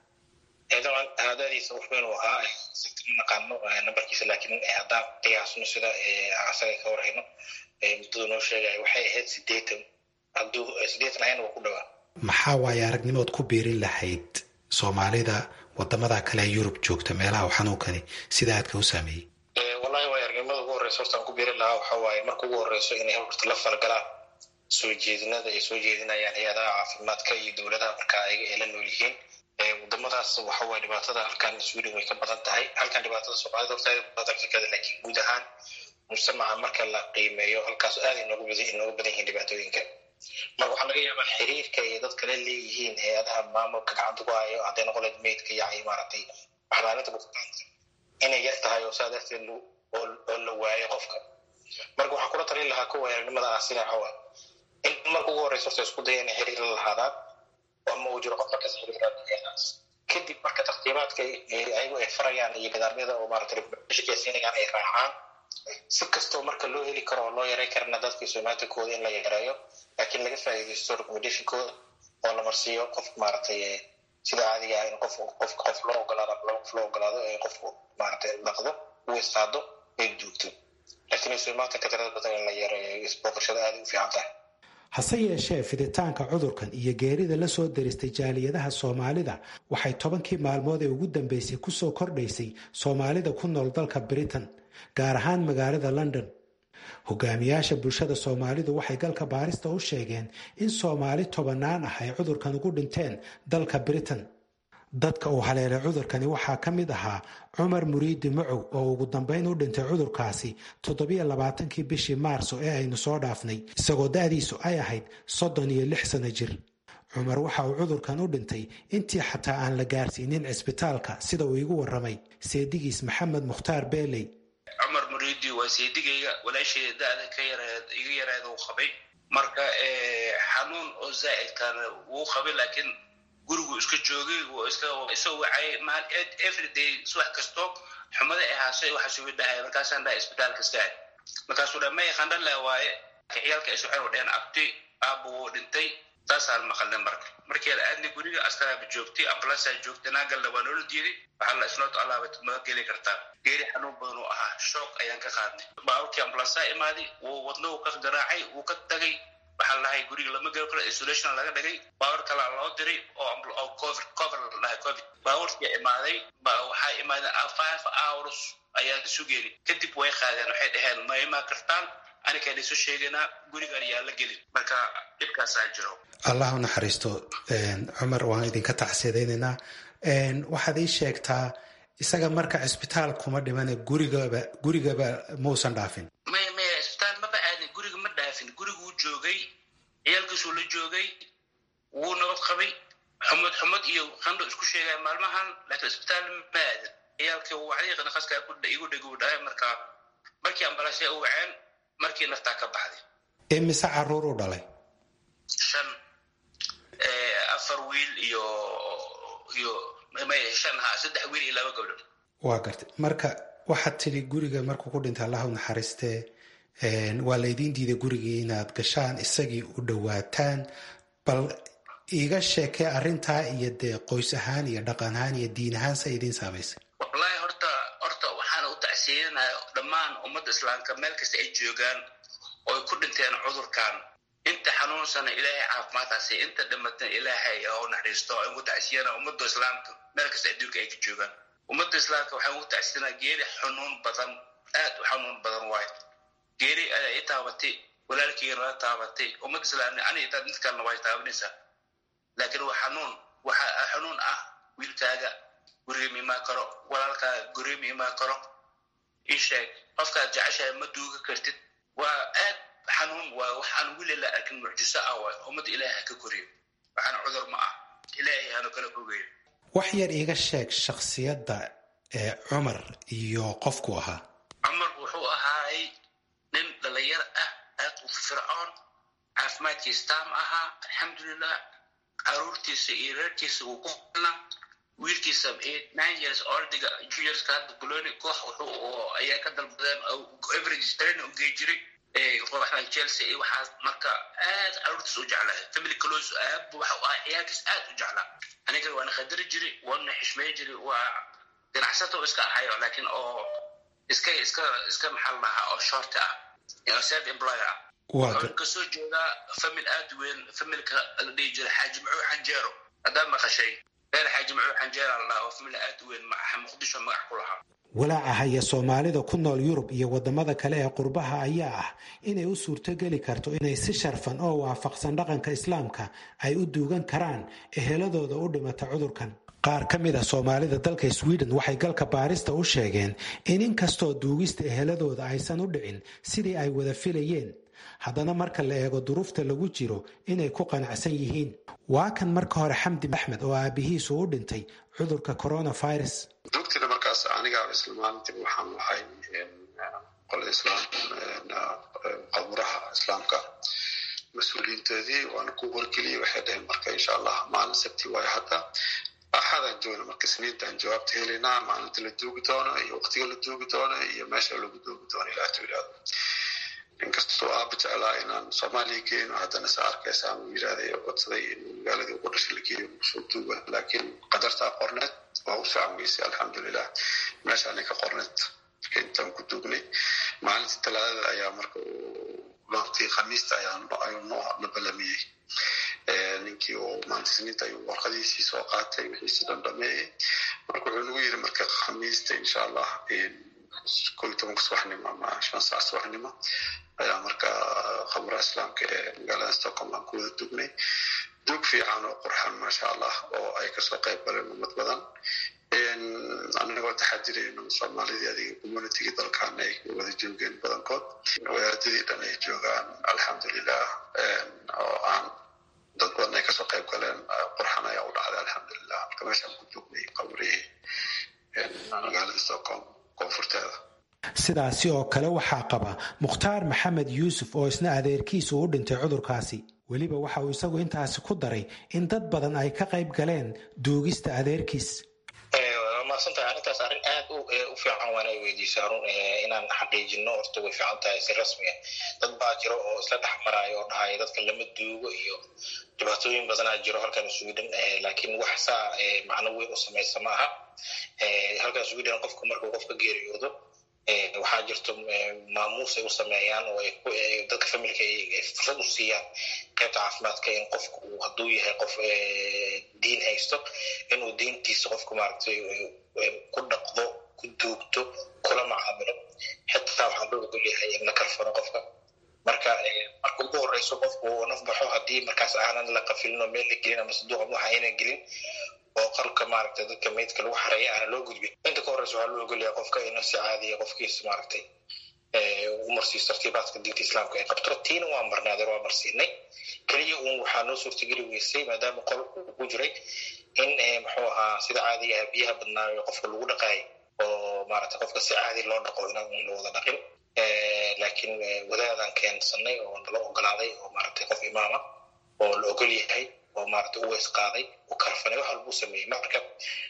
طبعا da-diisa wuxuu inuu ahaa naqaano nambarkiisa laakiin haddaan qiyaasno sida asaga ka warhayno muddada noo sheegaya waxay ahayd 80 hadduu 80 ahayna waa ku dhawaa. maxaa waaye aragnimood ku biirin lahayd soomaalida wadamada kale ee yurub joogta meelaha uu xanuunkani sida aadka u saameeyey? wallahi waa aragnimada ugu horeysa hortaan ku biirin lahaa waxa waaye marka ugu horeyso inay horta la falgalaan soo jeedinada ay soo jeedinayaan hay-adaha caafimaadka iyo dowladaha marka ayaga ay la nool yihiin wadamadaas waxa waaye dhibaatada halkan Sweden way ka badan tahay halkan dhibaatada Soomaalida horta ay badan tahay laakiin guud ahaan mujtamaca marka la qiimeeyo halkaas aad inoogu badan yihiin dhibaatooyinka marka waxaa laga yaabaa xiriirka ay dadka la leeyihiin hay-adaha maamulka gacanta ku hayo hadday noqoleed meydka iyo ay maaragtay baxnaaninta bukaanka inay yar tahay oo saa darteed oo la waayo qofka marka waxaa kula talin lahaa kuwa aragnimada ah sida xawaa in marka ugu horeyso horta isku daya inay xiriir la lahaadaan ama uu jiro qof markaas xiriirkaas kadib marka tartiibaadka ayagu ay farayaan iyo nidaamyada oo maaragtay shaqaysiinayaan ay raacaan si kastoo marka loo heli karo oo loo yareyn karana dadka Soomaaliyeedkooda in la yareeyo laakiin laga faa'iideysto recommendationkooda oo la marsiiyo qof maaragtay sida caadiga ah in qof loo ogolaado ee qofku maaragtay dhaqdo uu istaado ay joogto laakiin Soomaaliyeedka ka tirada badan in la yareeyo isboqoshada aad u fiican tahay. hase yeeshee fiditaanka cudurkan iyo geerida la soo daristay jaaliyadaha soomaalida waxay 10kii maalmood ee ugu dambeysay kusoo kordhaysay soomaalida ku nool dalka Britain, gaar ahaan magaalada London. hogaamiyaasha bulshada Soomaalidu waxay galka baarista u sheegeen in Soomaali 10 ah ay cudurkan ugu dhinteen dalka Britain. dadka uu haleelay cudurkani waxaa ka mid ahaa Cumar Muriidi Macow oo ugu dambeyn u dhintay cudurkaasi 27kii bishii Maarso ee aynu soo dhaafnay, isagoo da'diisu ay ahayd 36 sano jir. Cumar waxa uu cudurkan u dhintay intii xataa aan la gaarsiinin cisbitaalka, sida uu igu warramay seedigiis Maxamed Mukhtaar Beeley. Cumar Muriidi waa seedigayga, walaashay da'da ka iga yareed uu qabay, marka xanuun oo zaa'id kan uu qabay, laakiin gurigu iska joogay oo iska wacay maal every day subax kasto xumada ay haashay waxa soo dhahay markaasaan dhahay isbitaalka istaag markaasuu dhamay qandhal la waaye ciyalka isu xir wadeen abti abu dhintay taasaan maqalnay markii la aadnay guriga askaraab joogtay ambulance joogtay naagal la waano diiday waxa la isnoo alaabad ma geli kartaa geeri xanuun badan oo ahaa shock ayaan ka qaadnay baawkii ambulance imaadi uu wadno ka garaacay uu ka tagay waxaa lahay guriga lama geli karo, isolation laga dhigay, baawar kale loo diray oo cover lahay covid baawarkii imaaday waxaa imaaday 5 hours ayaa sugeeri kadib way qaadeen waxay dhaheen ma imaan kartaan aniga isu sheegana gurigan yaa la gelin, marka dhibkaas aa jiro. Allah u naxariisto. Cumar waan idinka tacsiyadeynaa. waxaad ii sheegtaa isaga marka cisbitaal kuma dhiman gurigaba muusan dhaafin. gurigu joogay ciyalkiisu la joogay wuu nabad qabay xumad iyo qandho isku sheegay maalmahan, laakiin isbitaal ma aadan. ciyalkii uu wacdiiqna qaska igu dhiguu dhahay markii ambalaashe u waceen markii naftaa ka baxday. mise caruur u dhalay? 4 wiil iyo 3 wiil iyo 2 gabdhood. waa gartay. marka waxaad tidhi guriga markuu ku dhintay Allah u naxariistee waa laydiin diiday gurigii inaad gashaan, isagii u dhowaataan. bal iiga sheekee arrintaa iyo dee qoys ahaan iyo dhaqan ahaan iyo diin ahaan sa idiin saamaysay. wallaahi horta waxaana u tacsiinaya dhammaan ummadda islaamka meel kasta ay joogaan oo ay ku dhinteen cudurkan. inta xanuunsana ilaahay caafimaadkaasi, inta dhimatana ilaahay oo naxariisto. aan ugu tacsiinaya ummadda islaamka meel kasta adduunka ay ka joogaan. ummadda islaamka waxaan ugu tacsiinaya geeri xanuun badan, aad u xanuun badan waaye. geeri ay taabatay walaalkayna la taabatay ummadda islaamka ani inta mid kalena way taabanaysaa, laakiin waxa xanuun ah wiilkaaga guriga ma karo, walaalkaaga guriga ma karo. isheeg qofka jacashay ma duuga kartid, waa aad xanuun waa waxaan wili la arkin mucjiso ah waa ummadda ilaahay ka koriyo, waxaan cudur ma ah ilaahay aanu kala fogeeyo. wax yar iiga sheeg shakhsiyadda Cumar iyo qofku ahaa. Cumar wuxuu ahaay nin dhalinyar ah aad u fircoon, caafimaadkiisa taam ahaa, alxamdulilah. caruurtiisa iyo reerkiisa uu ku filnaa, wiilkiisa 9 years oldiga juniorska hadda Bologna koox wuxuu ayaa ka dalbadeen average training u geey jiray kooxda Chelsea iyo waxaa marka aad caruurtiisa u jeclaa, family close aad waxa uu ciyaalkiisa aad u jeclaa. aniga waan qadari jiray, waan xishmeey jiray, waa ganacsato iska ahayo laakiin oo iska maxal lahaa oo short ah iyo self employer ah. waxaan ka soo jeedaa family aad weyn, familka la dhihi jiray Xaaji Macow Xanjeero. haddaan maqashay reer Xaaji Macow Xanjeero la oo family aad weyn Muqdisho magac ku lahaa. walaaca haya Soomaalida ku nool Yurub iyo wadamada kale ee qurbaha ayaa ah inay u suurtageli karto inay si sharfan oo waafaqsan dhaqanka Islaamka ay u duugan karaan eheladooda u dhimata cudurkan. qaar ka mid ah Soomaalida dalka Sweden waxay galka baarista u sheegeen in inkastoo duugista eheladooda aysan u dhicin sidii ay wada filayeen, haddana marka la eego duruufta lagu jiro inay ku qanacsan yihiin. waa kan marka hore Xamdi Axmed oo aabihiisu u dhintay cudurka coronavirus. dugtida markaas aniga isla maalintii waxaan lahay qolada qabraha islaamka mas'uuliyiintoodii waan ku wargeliyay, waxay dhaheen marka insha Allah maalin sabti waay hadda axadan joogna, marka isniintaan jawaabta helaynaa maalinta la duugi doono iyo waqtiga la duugi doono iyo meesha lagu duugi doono ilaa tuulaado. inkastoo aaba jeclaa inaan Soomaaliya geeno, haddana sa arkaysaa uu yidhaahday codsaday in magaaladii ugu dhashay la geeyo soo duuga, laakiin qadartaa qorneed waa u fiican weysay alxamdulilah meeshaani ka qorneed. marka intaan ku duugnay maalintii talaadada ayaa marka waqtii khamiista ayuu noo balamiyey ninkii oo maanta isniinta ayuu warqadiisii soo qaatay wixiisi dhan dhameeyey marka wuxuu nagu yiri marka khamiista insha allah 11 subaxnimo ama 5 saac subaxnimo ayaa marka khamra islaamka ee magaalada Stockholm aan ku wada duugnay duug fiican oo qurxan maasha allah oo ay kasoo qayb galeen ummad badan anagoo taxadirayno soomaalidii adiga communitiga dalkan ay wada joogeen badankood wadaadadii dhan ay joogaan alxamdulilah oo aan dad badan ay kasoo qayb galeen qurxan ayaa u dhacday alxamdulilah marka meeshaan ku joognay qabrihii magaalada Stockholm koonfurteeda. sidaasi oo kale waxaa qaba Mukhtaar Maxamed Yuusuf oo isna adeerkiisu u dhintay cudurkaasi weliba waxa uu isagu intaasi ku daray in dad badan ay ka qayb galeen duugista adeerkiis. maasanta arrintaas arrin aad u fiican waana weydiisay arun inaan xaqiijino horta way fiican tahay si rasmi ah dad baa jiro oo isla dhaxmarayo oo dhahay dadka lama duugo iyo dhibaatooyin badan jiro halkan Sweden laakiin wax saa macno weyn u sameeyay ma aha halkan Sweden qofku markuu qofka geeriyoodo waxaa jirto maamuus ay u sameeyaan oo ay dadka familka ay fursad u siiyaan qaybta caafimaadka in qofku hadduu yahay qof diin haysto inuu diintiisa qofku maaragtay ku dhaqdo ku duugto kula macaamilo xitaa waxaa loo ogol yahay in la karfano qofka marka ugu horeyso qofku naf baxo haddii markaas aanan la qafilino meel la gelin ama saduuqa waxa aynan gelin oo qalka maaragtay dadka meydka lagu xareeyo aan loo gudbin inta ka horeyso waxaa loo ogol yahay qofka inuu si caadiya qofkiisa maaragtay u marsiiyo tartiibaadka diinta islaamka ay qabto tiina waa marnaadeer waa marsiinay kaliya waxaa noo suurtageli weysay maadaama qol ku jiray in muxuu ahaa sida caadiga ah biyaha badnaayo qofka lagu dhaqaayo oo maaragtay qofka si caadi loo dhaqo inaan la wada dhaqin laakiin wadaadaan keensanay oo nala ogolaaday oo maaragtay qof imaama oo la ogol yahay oo maaragtay u weys qaaday u karfanay wax walbuu sameeyey marka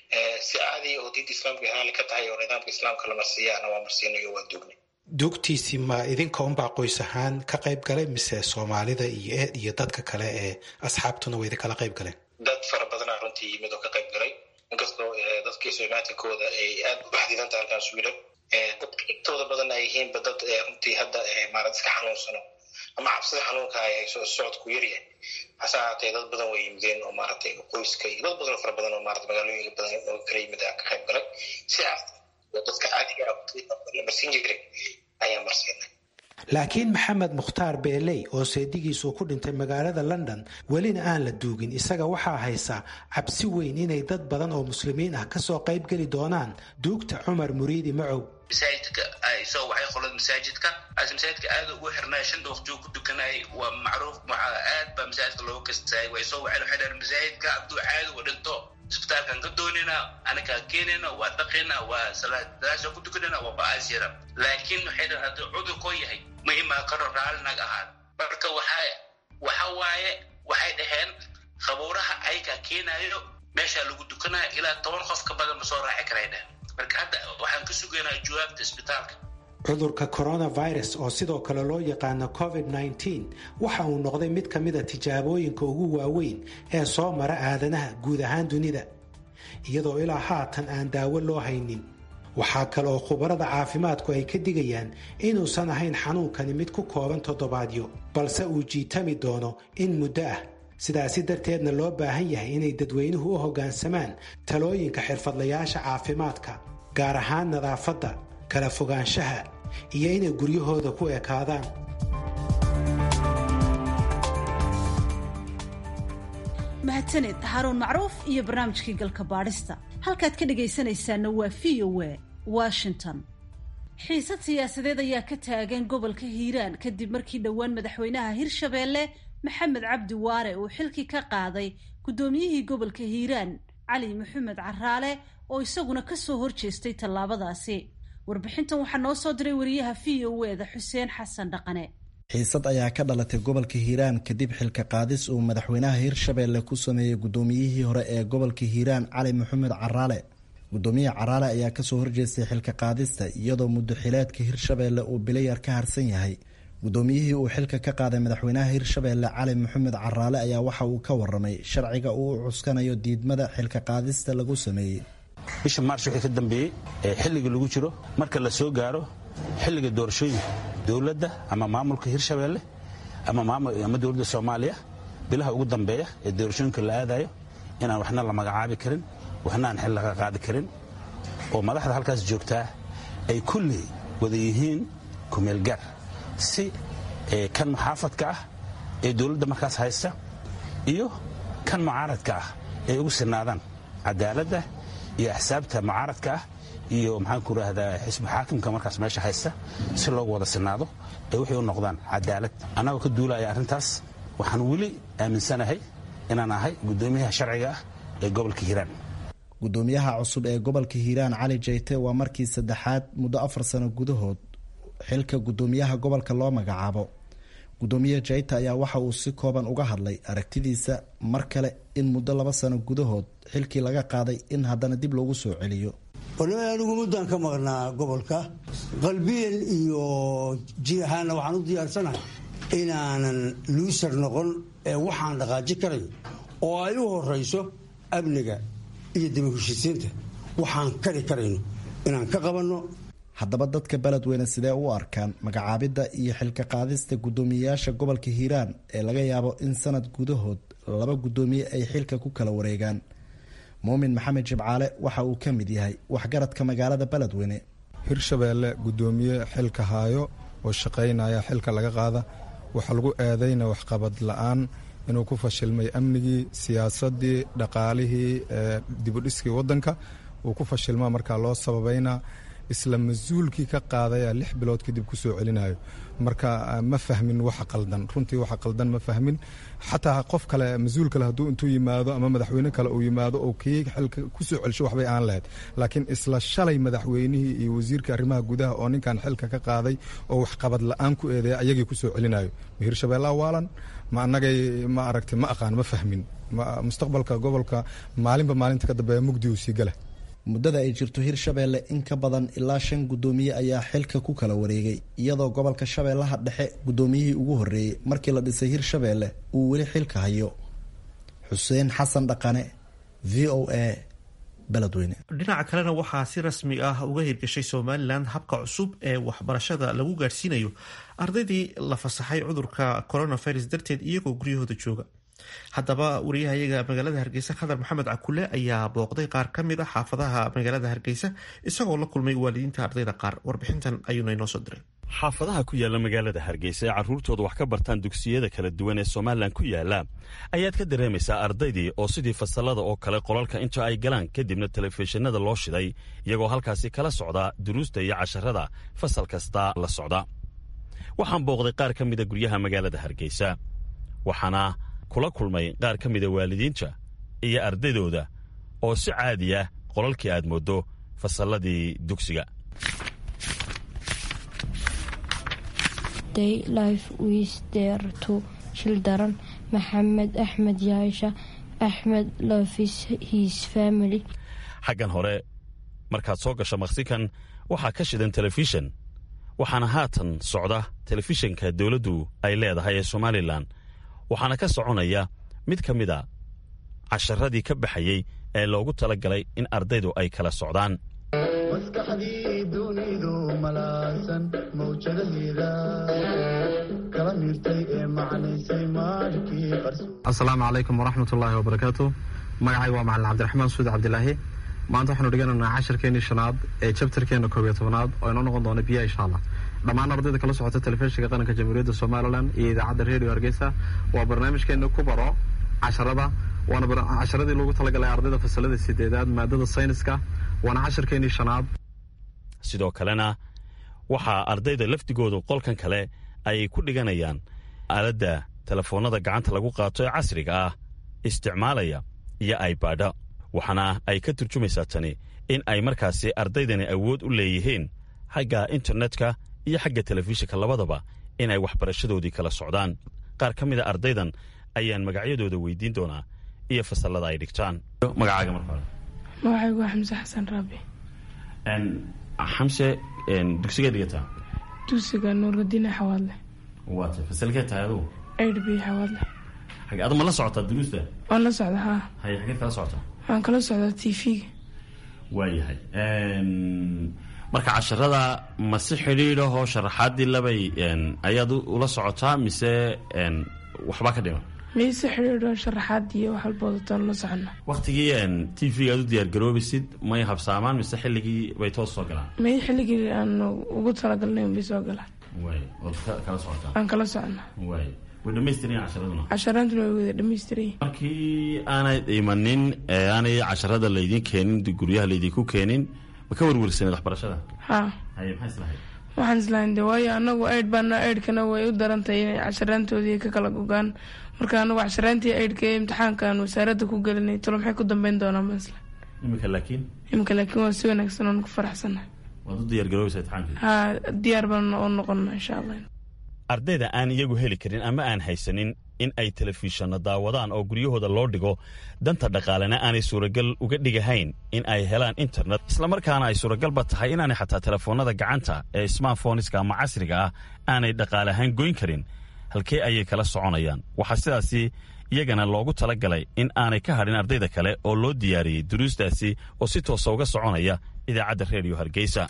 si caadi oo diinta islaamka haali ka tahay oo nidaamka islaamka la marsiiyaana waa marsiinayo waa duugnay duugtiisii ma idinka unbaa qoys ahaan ka qayb galay mise soomaalida iyo dadka kale ee asxaabtuna way kala qayb galeen dad fara badan runtii yimid oo ka qayb galay inkastoo dadkii Soomaaliyeedkooda ay aad u baxdidan tahay halkan Sweden dadka intooda badan ay yihiin dad runtii hadda maaragtay iska xanuunsano ama cabsida xanuunka ay hayso socodku yaryahay hasaatee dad badan way yimideen oo maaragtay qoyska iyo dad badan fara badan oo maaragtay magaalooyinka badan oo kala yimid ka qayb galay si dadka caadiga ah la marsiin jiray ayaa marsiinay laakiin Maxamed Mukhtaar Beeley oo seedigiisu ku dhintay magaalada London welina aan la duugin isaga waxaa haysa cabsi weyn inay dad badan oo muslimiin ah ka soo qayb gali doonaan duugta Cumar Muriidi Macow masaajidka ay soo waxay qolada masaajidka aad ugu xirnaa shan waqti ku dukanay waa macruuf aad ba masaajidka loo kastay way soo waxay masaajidka abdu caadi u dhinto isbitaalkan ka doonina anaga keenina waa dhaqina waa salaadaas ku dukanina waa baasira laakiin waxay dhahayd cudur ko yahay muhiim ah qaro raalnaga ahaan marka waxa waaye waxay dhaheen khabuuraha ay ka keenayo meesha lagu dukanaa ilaa 10 qof ka badan soo raaci karayna marka hadda waxaan ka sugaynaa jawaabta isbitaalka cudurka coronavirus oo sidoo kale loo yaqaano COVID-19 waxa uu noqday mid ka mid ah tijaabooyinka ugu waaweyn ee soo mara aadanaha guud ahaan dunida iyadoo ilaa haatan aan daawo loo haynin waxaa kale oo khubarada caafimaadku ay ka digayaan inuusan ahayn xanuunkani mid ku kooban toddobaadyo balse uu jiitami doono in muddo ah sidaasi darteedna loo baahan yahay inay dadweynuhu u hoggaansamaan talooyinka xirfadlayaasha caafimaadka gaar ahaan nadaafadda kala fogaanshaha iyo inay guryahooda ku ekaadaan mahadsaned Haroon Macruuf iyo barnaamijkii galka baadhista halkaad ka dhagaysanaysaana waa VOA Washington xiisad siyaasadeed ayaa ka taagan gobolka Hiiraan kadib markii dhowaan madaxweynaha Hirshabeelle Maxamed Cabdi Waare uu xilki ka qaaday gudoomiyihii gobolka Hiiraan Cali Maxamed Caraale oo isaguna ka soo horjeestay tallaabadaasi warbixintan waxaa noo soo diray wariyaha VOA-da Xuseen Xasan Dhaqane xiisad ayaa ka dhalatay gobolka Hiiraan kadib xilka qaadis uu madaxweynaha Hirshabeelle ku sameeyay gudoomiyihii hore ee gobolka Hiiraan Cali Maxamed Caraale gudoomiyaha Caraale ayaa ka soo horjeestay xilka qaadista iyadoo muddo xileedka Hirshabeelle uu bilayar ka harsan yahay gudoomiyihii uu xilka ka qaaday madaxweynaha Hirshabeelle Cali Maxamed Caraale ayaa waxa uu ka waramay sharciga uu cuskanayo diidmada xilka qaadista lagu sameeyay bisha maarsh wixii ka dambeeyey xilliga lagu jiro marka la soo gaaro xilliga doorashooyinka dowladda ama maamulka hirshabeelle ama dowladda soomaaliya bilaha ugu dambeeya ee doorashooyinka la aadayo inaan waxna la magacaabi karin waxna aan xil laga qaadi karin oo madaxda halkaas joogtaa ay kulli wada yihiin kumeelgaar si kan muxaafadka ah ee dowladda markaas haysta iyo kan mucaaradka ah ay ugu sinaadaan cadaaladda iyo axsaabta mucaaradka ah iyo maxaan ku rahdaa xisbi xaakimka markaas meesha haysta si loogu wada sinaado ay waxay u noqdaan cadaalad annagoo ka duulaya arrintaas waxaan weli aaminsanahay inaan ahay guddoomiyaha sharciga ah ee gobolka hiiraan guddoomiyaha cusub ee gobolka hiiraan cali jayte waa markii saddexaad muddo 4 sano gudahood xilka guddoomiyaha gobolka loo magacaabo guddoomiye jayte ayaa waxa uu si kooban uga hadlay aragtidiisa mar kale in muddo 2 sano gudahood xilkii laga qaaday in haddana dib loogu soo celiyo anigu muddaan ka maqnaa gobolka qalbiyan iyo jir ahaanna waxaan u diyaarsanahay inaanan luusar noqon ee waxaan dhaqaaji karayo oo ay u horayso amniga iyo dib u heshiisiinta waxaan kari karayno inaan ka qabanno. haddaba dadka beledweyne sidee u arkaan magacaabidda iyo xilka qaadista guddoomiyeyaasha gobolka hiiraan ee laga yaabo in sanad gudahood 2 guddoomiye ay xilka ku kala wareegaan? muumin maxamed jibcaale waxa uu ka mid yahay waxgaradka magaalada beledweyne. hirshabeelle guddoomiye xilka haayo oo shaqaynaya xilka laga qaada waxaa lagu eedayna waxqabad la-aan inuu ku fashilmay amnigii siyaasadii dhaqaalihii dibudhiskii wadanka uu ku fashilmaa markaa loo sababaynaa isla mas-uulkii ka qaadaya 6 bilood kadib ku soo celinayo marka ma fahmin waxa qaldan runtii waxa qaldan ma fahmin xataa qof kale mas-uul kale hadduu intuu yimaado ama madaxweyne kale uu yimaado oo kii xilka ku soo celsho waxbay aan lahayd laakiin isla shalay madaxweynihii iyo wasiirka arrimaha gudaha oo ninkan xilka ka qaaday oo waxqabad la-aan ku eedeeya ayagii ku soo celinayo hirshabeelle waalan ma annagay ma aragtay ma aqaan ma fahmin mustaqbalka gobolka maalinba maalinta ka dambeeya mugdi uu sii gala. muddada ay jirto hirshabeelle in ka badan ilaa 5 guddoomiye ayaa xilka ku kala wareegay iyadoo gobolka shabeellaha dhexe guddoomiyihii ugu horreeyey markii la dhisay hirshabeelle uu weli xilka hayo. xuseen xasan dhaqane v o a beledweyne. dhinaca kalena waxaa si rasmi ah uga hirgashay somalilan habka cusub ee waxbarashada lagu gaadhsiinayo ardaydii la fasaxay cudurka coronavirus darteed iyagoo guryahooda jooga. haddaba wariyahayaga magaalada hargeysa khadar maxamed cakule ayaa booqday qaar ka mid a xaafadaha magaalada hargeysa isagoo la kulmay waalidiinta ardayda qaar. warbixintan ayuuna inoo soo diray. xaafadaha ku yaala magaalada hargeysa ee carruurtooda wax ka bartaan dugsiyada kala duwan ee somalilan ku yaala ayaad ka dareemaysaa ardaydii oo sidii fasallada oo kale qolalka inta ay galaan kadibna telefishinada loo shiday iyagoo halkaasi kala socda duruusta iyo casharada fasal kasta la socda. waxaan booqday qaar ka mida guryaha magaalada hargeysa waxaana kula kulmay qaar ka mida waalidiinta iyo ardaydooda oo si caadi ah qolalkii aad mooddo fasalladii dugsiga. maxamed axmed yaasha axmed lofis his family. xaggan hore markaad soo gasho maqsikan waxaa ka shidan telefishan waxaana haatan socda telefishanka dowladdu ay leedahay ee somalilan waxaana ka soconaya mid ka mid a casharadii ka baxayey ee loogu talagalay in ardaydu ay kala socdaan. maskaxdii dunidu malaasan mawjadaheeda kala miirtay ee macnaysay maarkii qarso. asalaamu calaykum waraxmatullaahi wabarakaatu. magacay waa macalin cabdiraxmaan suud cabdilaahi. maanta waxaanu dhiganaynaa casharkeennii 5aad ee jabtarkeenna 11aad oo inoo noqon doona biya insha allah. dhammaan ardayda kala socota telefishinka qaranka jamhuuriyadda somalilan iyo idaacadda redio hargeysa waa barnaamijkeena ku baro casharada waana casharadii loogu talagalay ardayda fasalada 8aad maadada sayniska waana casharkeennii 5aad. sidoo kalena waxaa ardayda lafdigoodu qolkan kale ay ku dhiganayaan aaladda telefoonnada gacanta lagu qaato ee casriga ah isticmaalaya iyo aybadha waxaana ay ka turjumaysaa tani in ay markaasi ardaydani awood u leeyihiin xagga internetka iyo xagga telefishinka labadaba inay waxbarashadoodii kala socdaan. qaar ka mida ardaydan ayaan magacyadooda weydiin doonaa iyo fasallada ay dhigtaan. magacaaga marka hore. magacaygu waa xamse xasan raabi. xamse dugsigee dhigataa? dugsiga nuuradiine xawaadle. waata fasalkee tahay adugu? aydhb xawaadle. adu ma la socotaa duruusta? waan la socda haa. haye xageed kala socotaa? waxaan kala socdaa tv-ga. waayahay marka casharada ma si xidhiidhahoo sharaxaadii labay ayaad ula socotaa mise waxba ka dhiman mise xidhiidho sharaxaad iyo wax walboodataan la socona waktigii tv-ga aad u diyaargaroobaysid may habsaamaan mise xilligii bay toos soo galaan may xilligii aan ugu talagalnay bay soo galaan waay ood kala socotaa aan kala socona waay way dhammaystiran casharaduna casharaduna way wada dhammaystiran markii aanay imanin aanay casharada laydin keenin guryaha laydinku keenin ma ka warwarsaneed waxbarashada ha haye maxay islahayd waxaan islahayn de waayo anagu baana aydhkana way u darantahay inay casharaantoodii ka kala gogaan marka anagu casharaantii aydhka ee imtixaankaan wasaaradda ku gelinay talo maxay ku dambeyn doonaa masla imika laakiin waa si wanaagsan oon ku faraxsanahay waad u diyaargaroobaysaa imtixaankii ha diyaar baan oo noqonna insha allah ardayda aan iyagu heli karin ama aan haysanin in ay telefishanno daawadaan oo guryahooda loo dhigo danta dhaqaalena aanay suuragal uga dhigahayn in ay helaan internet islamarkaana ay suuragalba tahay inaanay xataa telefoonnada gacanta ee smartphoniska ama casriga ah aanay dhaqaale ahaan goyn karin halkee ayay kala soconayaan waxaa sidaasi iyagana loogu talagalay in aanay ka hadhin ardayda kale oo loo diyaariyey duruustaasi oo si toosa uga soconaya idaacadda reediyo hargeysa.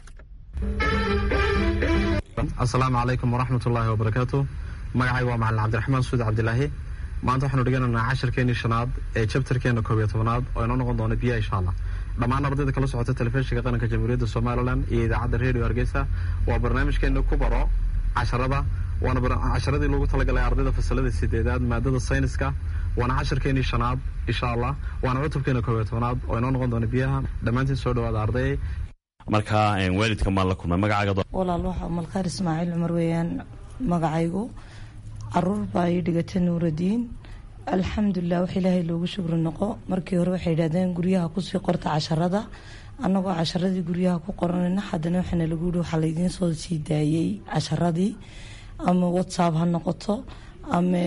asalaamu calaykum waraxmatullaahi wabarakaatu. magacayga waa macalin cabdiraxmaan suud cabdilaahi. maanta waxaanu dhiganaynaa casharkeenii shanaad ee jabtarkeena 11aad oo inoo noqon doona biya insha allah. dhammaan ardayda kala socota telefishinka qaranka jamhuuriyadda somalilan iyo idaacadda reediyo hargeysa waa barnaamijkeena ku baro casharada waana casharadii loogu talagalay ardayda fasalada 8aad maadada sayniska waana casharkeenii shanaad insha allah waana cutubkeena 11aad oo inoo noqon doona biyaha. dhammaantiin soo dhawaada arday. marka waalidka ma la kulmay magacaaga walaal waxa malqaar ismaaciil cumar weeyaan magacaygu caruur baa ii dhigata nuuradiin alxamdulilah wax ilaahay loogu shukri noqo. markii hore waxay yidhahdeen guryaha kusii qorta casharada annagoo casharadii guryaha ku qoranayna haddana waxaana lagu yihi waxaa laydiin soo sii daayey casharadii ama whatsapp ha noqoto ama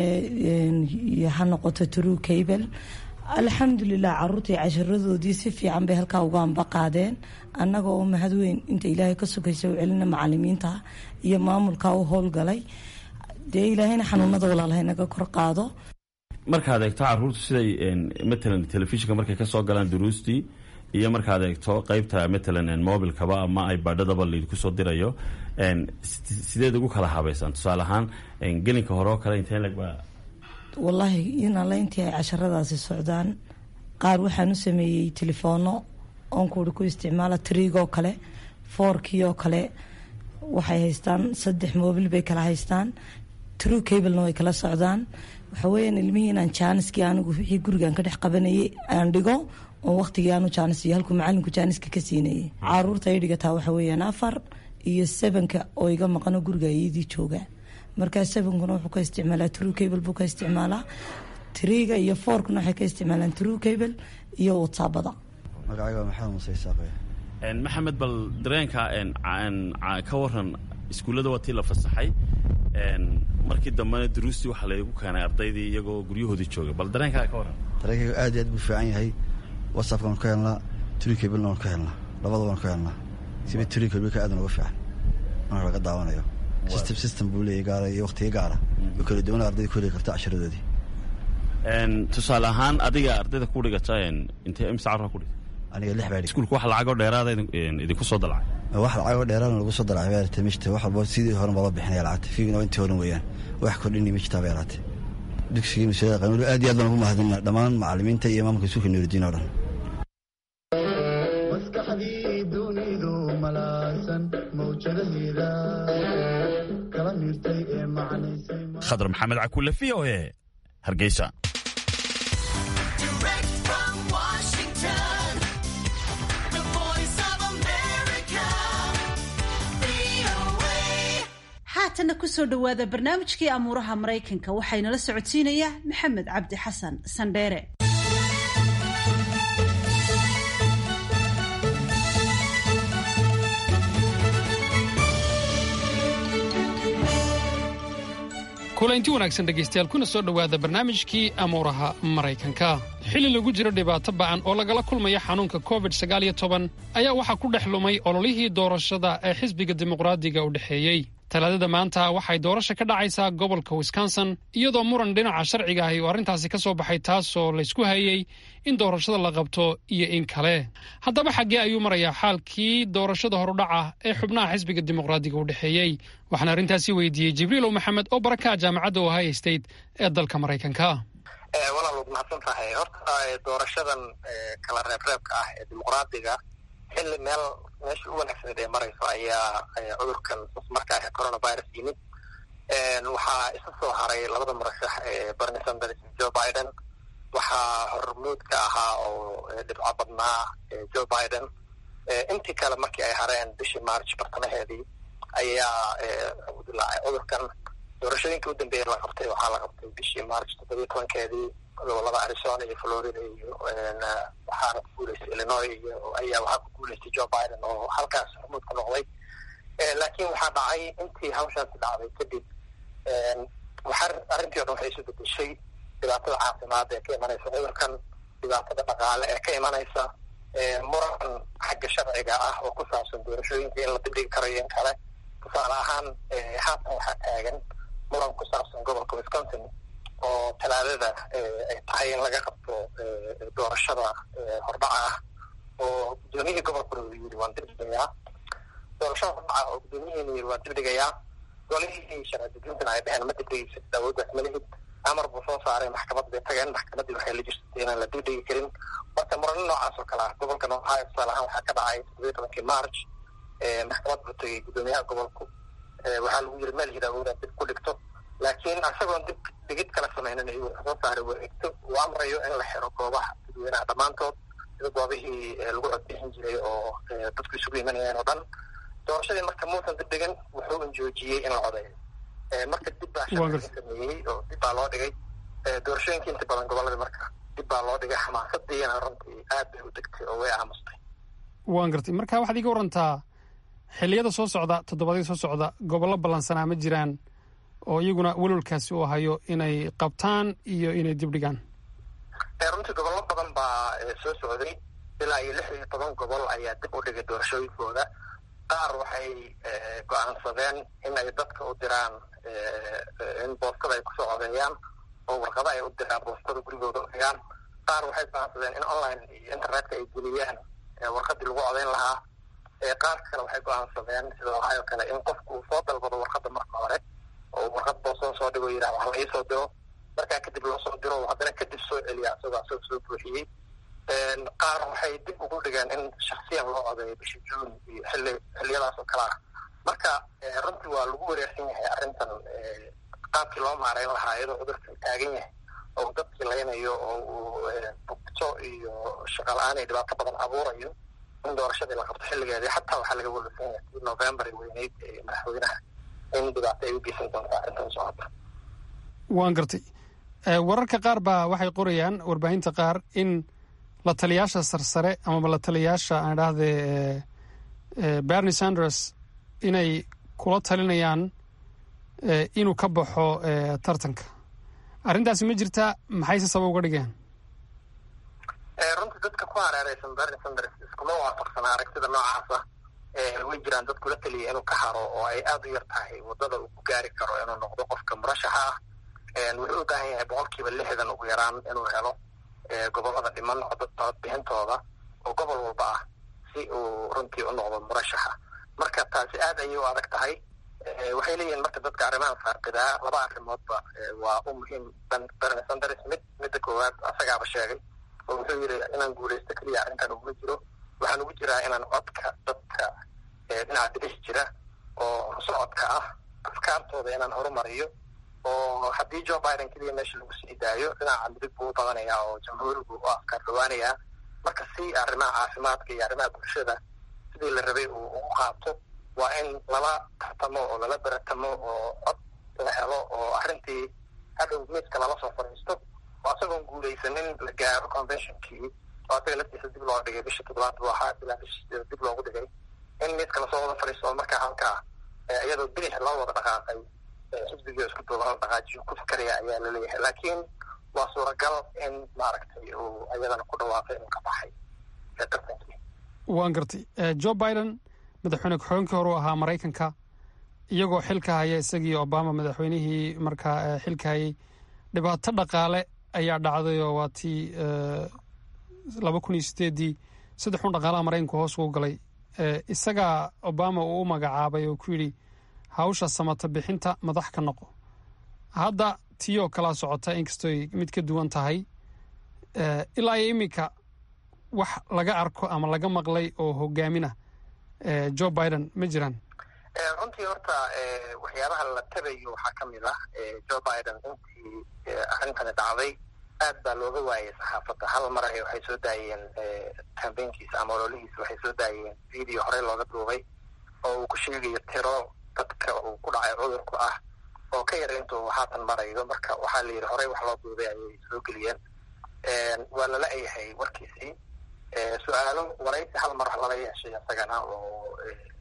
ha noqoto true cable. alxamdulilah caruurtii casharadoodii si fiican bay halkaa uga amba qaadeen annaga oo mahad weyn inta ilaahay ka sugaysa u celina macalimiinta iyo maamulka u howlgalay dee ilaahayna xanuunada walaalahay naga kor qaado. markaad eegto caruurtu siday matalan telefishinka markay ka soo galaan duruustii iyo markaad eegto qaybta matalan mobilkaba ama ibadhadaba laydinku soo dirayo sideed ugu kala habaysan tusaale ahaan gelinka hore oo kale inteen lagba wallaahi in alla intii ay casharadaasi socdaan qaar waxaan u sameeyey telefoono oonkuuri ku isticmaala triigoo kale foorkiioo kale waxay haystaan 3 mobil bay kala haystaan true cablena way kala socdaan. waxa weeyaan ilmihii inaan jaaniskii anigu wixii gurigaan ka dhex qabanayay aan dhigo oo waqtigii aanu jaanis iyo halkuu macalinku jaaniska ka siinayay. caruurta ay dhigataa waxa weeyaan 4 iyo 7ka oo iga maqano guriga iyadii joogaa. markaa 7kuna wuxuu ka isticmaalaa true cable buu ka isticmaalaa 3ga iyo 4kuna waxay ka isticmaalaan true cable iyo whatsappada. magacayga waa maxamed muuse isaaqe. maxamed bal dareenka ka waran iskuullada waa tii la fasaxay markii dambena duruustii waxaa laygu keenay ardaydii iyagoo guryahoodii jooga bal dareenkaa ka waran. dareenkayga aad iyo aad buu fiican yahay. whatsappka waan ka helnaa true cablena waan ka helnaa labada waan ka helnaa siba true cableka aad uga fiican marka laga daawanayo system buu leeyahay gaara iyo waqtiga gaara oo kala duwan ardayda ku heli karta casharadoodii. tusaale ahaan adiga ardayda ku dhigata intee imsa carra ku dhigta aniga 6 baa iskuulka wax lacagoo dheeraada idinku soo dalacay wax lacagoo dheeraada lagu soo dalacay beerta mishta wax walba sidii hore baa bixinaya lacagta fiigna intii hore weeyaan wax kordhin mishta beerta dugsiga misada qanuul aad iyo aad baan ugu mahadnaa dhammaan macallimiinta iyo maamulka iskuulka Nuuridiin oo dhan. maskaxdii dunidu malaasan mawjadaheeda kala miirtay ee macnaysay khadar maxamed cakuule VOA hargeysa. haatana kusoo dhawaada barnaamijkii amuuraha maraykanka waxaynala socodsiinaya maxamed cabdi xasan sandheere. kulanti wanaagsan dhegaystayaal kuna soo dhowaada barnaamijkii amuuraha maraykanka. xilli lagu jiro dhibaato ba'an oo lagala kulmaya xanuunka covid-19 ayaa waxaa ku dhex lumay ololihii doorashada ee xisbiga dimuqraadiga u dhexeeyey talaadada maanta waxay doorasho ka dhacaysaa gobolka wisconsin iyadoo muran dhinaca sharciga ahi oo arrintaasi ka soo baxay taasoo laysku hayey in doorashada la qabto iyo in kale. haddaba xaggee ayuu marayaa xaalkii doorashada horudhaca ee xubnaha xisbiga dimuqraadiga u dhexeeyey? waxaan arrintaasi weydiiyey jibriilow maxamed oo baraka jaamacadda ohio state ee dalka maraykanka. walaal waad mahadsan tahay. horta doorashadan kala reebreebka ah ee dimuqraadiga xilli meesha u wanaagsaneed ee marayso ayaa cudurkan markaa coronavirus yimid. waxaa isa soo haray labada murashax ee Bernie Sanders iyo Joe Biden. waxaa hormuud ka ahaa oo dhibco badnaa Joe Biden. intii kale markii ay hareen bishii March bartamaheedii ayaa cudurkan doorashooyinka u dambeeyay la qabtay. waxaa la qabtay bishii March 17-keedii gobolada Arizona iyo Florida iyo waxaana ku guuleystay Illinois iyo waxaa ku guuleystay Joe Biden oo halkaas hormuud ka noqday. laakiin waxaa dhacay intii hawshaasi dhacday kadib arrintii o dhan waxay isu bedeshay dhibaatada caafimaad ee ka imanaysa cudurkan, dhibaatada dhaqaale ee ka imanaysa, muran xagga sharciga ah oo ku saabsan doorashooyinka in la dibdhigi karayo in kale. tusaale ahaan haatan waxaa taagan muran ku saabsan gobolka Wisconsin oo talaadada ay tahay in laga qabto doorashada hordhaca ah oo gudoomiyihii gobolka uu yiri waan dibdhigayaa. doorashada hordhaca oo gudoomiyihii yiri waan dibdhigayaa. golihii sharci dejintana ay dhaheen ma dibdhigaysid, awooddaas ma lihid. amar buu soo saaray maxkamad bay tageen. maxkamaddii waxay la jirtay inaan la dibdhigi karin. marka murano noocaas oo kale ah gobolkan Ohio tusaale ahaan waxaa ka dhacay 17-kii March. maxkamad buu tagay gudoomiyaha gobolku. waxaa lagu yiri meel hidaawoodaan dib ku dhigto, laakiin isagoon dib dhigid kala samaynan ayuu soo saaray wareegto uu amrayo in la xiro goobaha dadweynaha dhammaantood sida goobihii lagu codbixin jiray oo dadku isugu imanayeen oo dhan. doorashadii marka muusan dib dhigin wuxuu joojiyey in la codeeyo. marka dib baa sharciga sameeyey oo dib baa loo dhigay doorashooyinka inta badan gobolada. marka dib baa loo dhigay. xamaasadiina runtii aad bay u degtay oo way aamustay. waan gartay. marka waxaad iga warantaa xilliyada soo socda, toddobaadyada soo socda, gobollo ballansanaa ma jiraan oo iyaguna welwalkaasi uu hayo inay qabtaan iyo inay dib dhigaan? runtii gobollo badan baa soo socday. ilaa iyo 16 gobol ayaa dib u dhigay doorashooyinkooda. qaar waxay go-aansadeen in ay dadka u diraan in boostada ay kusoo codeeyaan oo warqado ay u diraan boostada gurigooda u dhigaan. qaar waxay go-aansadeen in online iyo internetka ay geliyaan warqadii lagu codeyn lahaa. qaar kale waxay go-aansadeen sida Ohio kale in qofku uu soo dalbado warqada marka hore oo warqad boostada soo dhigo yidhaha wax la ii soo diro, markaa kadib loo soo diro haddana kadib soo celiya isagoo soo buuxiyey. qaar waxay dib ugu dhigeen in shaksiyan loo codeeyo bishii June iyo xilliyadaas oo kale ah. marka runtii waa lagu wareersan yahay arrintan qaabkii loo maareyn lahaa iyadoo cudurka taagan yahay oo dadkii laynayo oo uu bugto iyo shaqo la-aan iyo dhibaato badan abuurayo. in doorashadii la qabto xilligeedii xataa waxaa laga walwalsan yahay November weyneyd ee madaxweynaha in dhibaato ay u geysan doonto arrintan socota. waan gartay. wararka qaar baa waxay qorayaan warbaahinta qaar in la taliyaasha sarsare amaba la taliyaasha aan idhaahdee Bernie Sanders inay kula talinayaan inuu ka baxo tartanka. arrintaasi ma jirtaa? maxayse sabab uga dhigeen? runtii dadka ku hareereysan Bernie Sanders iskuma waafaqsana aragtida noocaasa. way jiraan dad kula taliya inuu ka haro oo ay aada u yar tahay wadada uu ku gaari karo inuu noqdo qofka murashaxa ah. wuxuu u baahan yahay 60% ugu yaraan inuu helo gobolada dhiman codbixintooda oo gobol walba ah si uu runtii u noqdo murashaxa. marka taasi aad ayay u adag tahay. waxay leeyihiin marka dadka arrimahan faaqidaa 2 arrimoodba waa u muhiim. Bernie Sanders midda koowaad asagaaba sheegay oo wuxuu yiri inaan guuleysto keliya arrintan uguma jiro, waxaan ugu jiraa inaan codka dadka dhinaca bidix jira oo socodka ah afkaartooda inaan horumariyo. oo haddii Joe Biden keliya meesha lagu sii daayo dhinaca midig buu u badanayaa oo jamhuurigu u afkaar dhawaanayaa. marka si arrimaha caafimaadka iyo arrimaha bulshada sidii la rabay uu ugu qaato waa in lala tartamo oo lala baratamo oo cod la helo oo arrintii hadhow miiska lala soo fadhiisto oo asagoon guulaysanin la gaaro conventionkii oo asaga laftiisa dib loo dhigay bishii 7 buu ahaa ilaa bishii dib loogu dhigay in miiska lasoo wada fadhiisto oo markaa halkaa iyadoo bidix loo wada dhaqaaqay xisbiga isku duuban dhaqaajiyo ku fikraya ayaa la leeyahay. laakiin waa suuragal in maaragtay uu ayadana ku dhawaaqay inuu ka baxay tartankii. waan gartay. Joe Biden madaxweyne ku-xigeenkii hore u ahaa Maraykanka iyagoo xilka haya isagii obama madaxweynihii markaa xilka hayay dhibaato dhaqaale ayaa dhacday oo waa tii 2008 saddexun dhaqaalaha maraykanku hoos ugu galay isagaa obama uu u magacaabay oo ku yidhi hawsha samata bixinta madax ka noqo. hadda tii oo kalaa socota inkastoy mid ka duwan tahay ilaa iyo iminka wax laga arko ama laga maqlay oo hogaamina Joe Biden ma jiraan. runtii horta waxyaabaha la tabayo waxaa ka mid ah Joe Biden intii arrintani dhacday aad baa looga waayay saxaafadda. hal mar waxay soo daayeen kambeynkiisa ama ololihiisa waxay soo daayeen video horey looga duubay oo uu ku sheegayo tiro dadka uu ku dhacay cudurku ah oo ka yar intuu haatan marayo. marka waxaa la yidhi horey wax loo duubay ayay soo geliyeen. waa lala eeyahay warkiisii su-aalo waraysi hal mar lala yeeshay isagana oo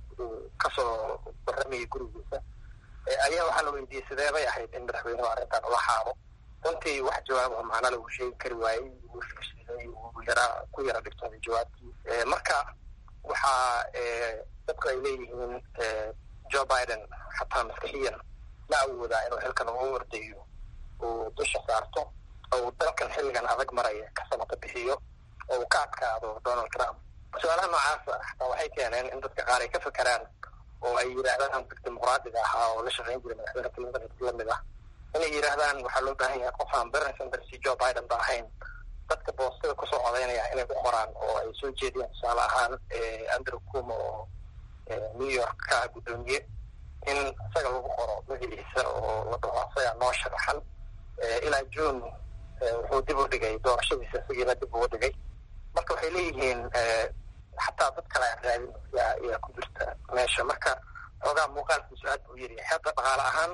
kasoo waramayay gurigiisa ayaa waxaa la weydiiyey sidee bay ahayd in madaxweynuhu arrintan ula xaabo. runtii wax jawaabo macna lagu sheegi kari waayey, wuu fashilay, wuu ku yara dhigtooday jawaabtii. marka waxaa dadku ay leeyihiin Joe Biden xataa maskaxiyan ma awoodaa inuu xilkan ugu ordayo uu dusha saarto oo dalkan xilligan adag maraya ka samata bixiyo oo uu ka adkaado Donald Trump. su-aalaha noocaasa xataa waxay keeneen in dadka qaar ay ka fekeraan oo ay yidhaahdaan dadka dimuqraadiga ahaa oo la shaqayn jiray madaxweyne Clinton lamid ah inay yidhaahdaan waxaa loo baahan yahay qof aan Bernie Sanders iyo Joe Biden ba ahayn dadka boostada kusoo codaynaya inay ku qoraan oo ay soo jeediyaan tusaale ahaan Andrew Cuomo oo New York ka gudoomiye in isaga lagu qoro magaciisa oo la dhaho isaga noo sharaxan ilaa June wuxuu dib u dhigay doorashadiisa isagiina dib ugu dhigay. marka waxay leeyihiin xataa dad kale aan raadin yaa ku jirta meesha. marka xoogaa muuqaalkiisu aad buu yiri. hadda dhaqaale ahaan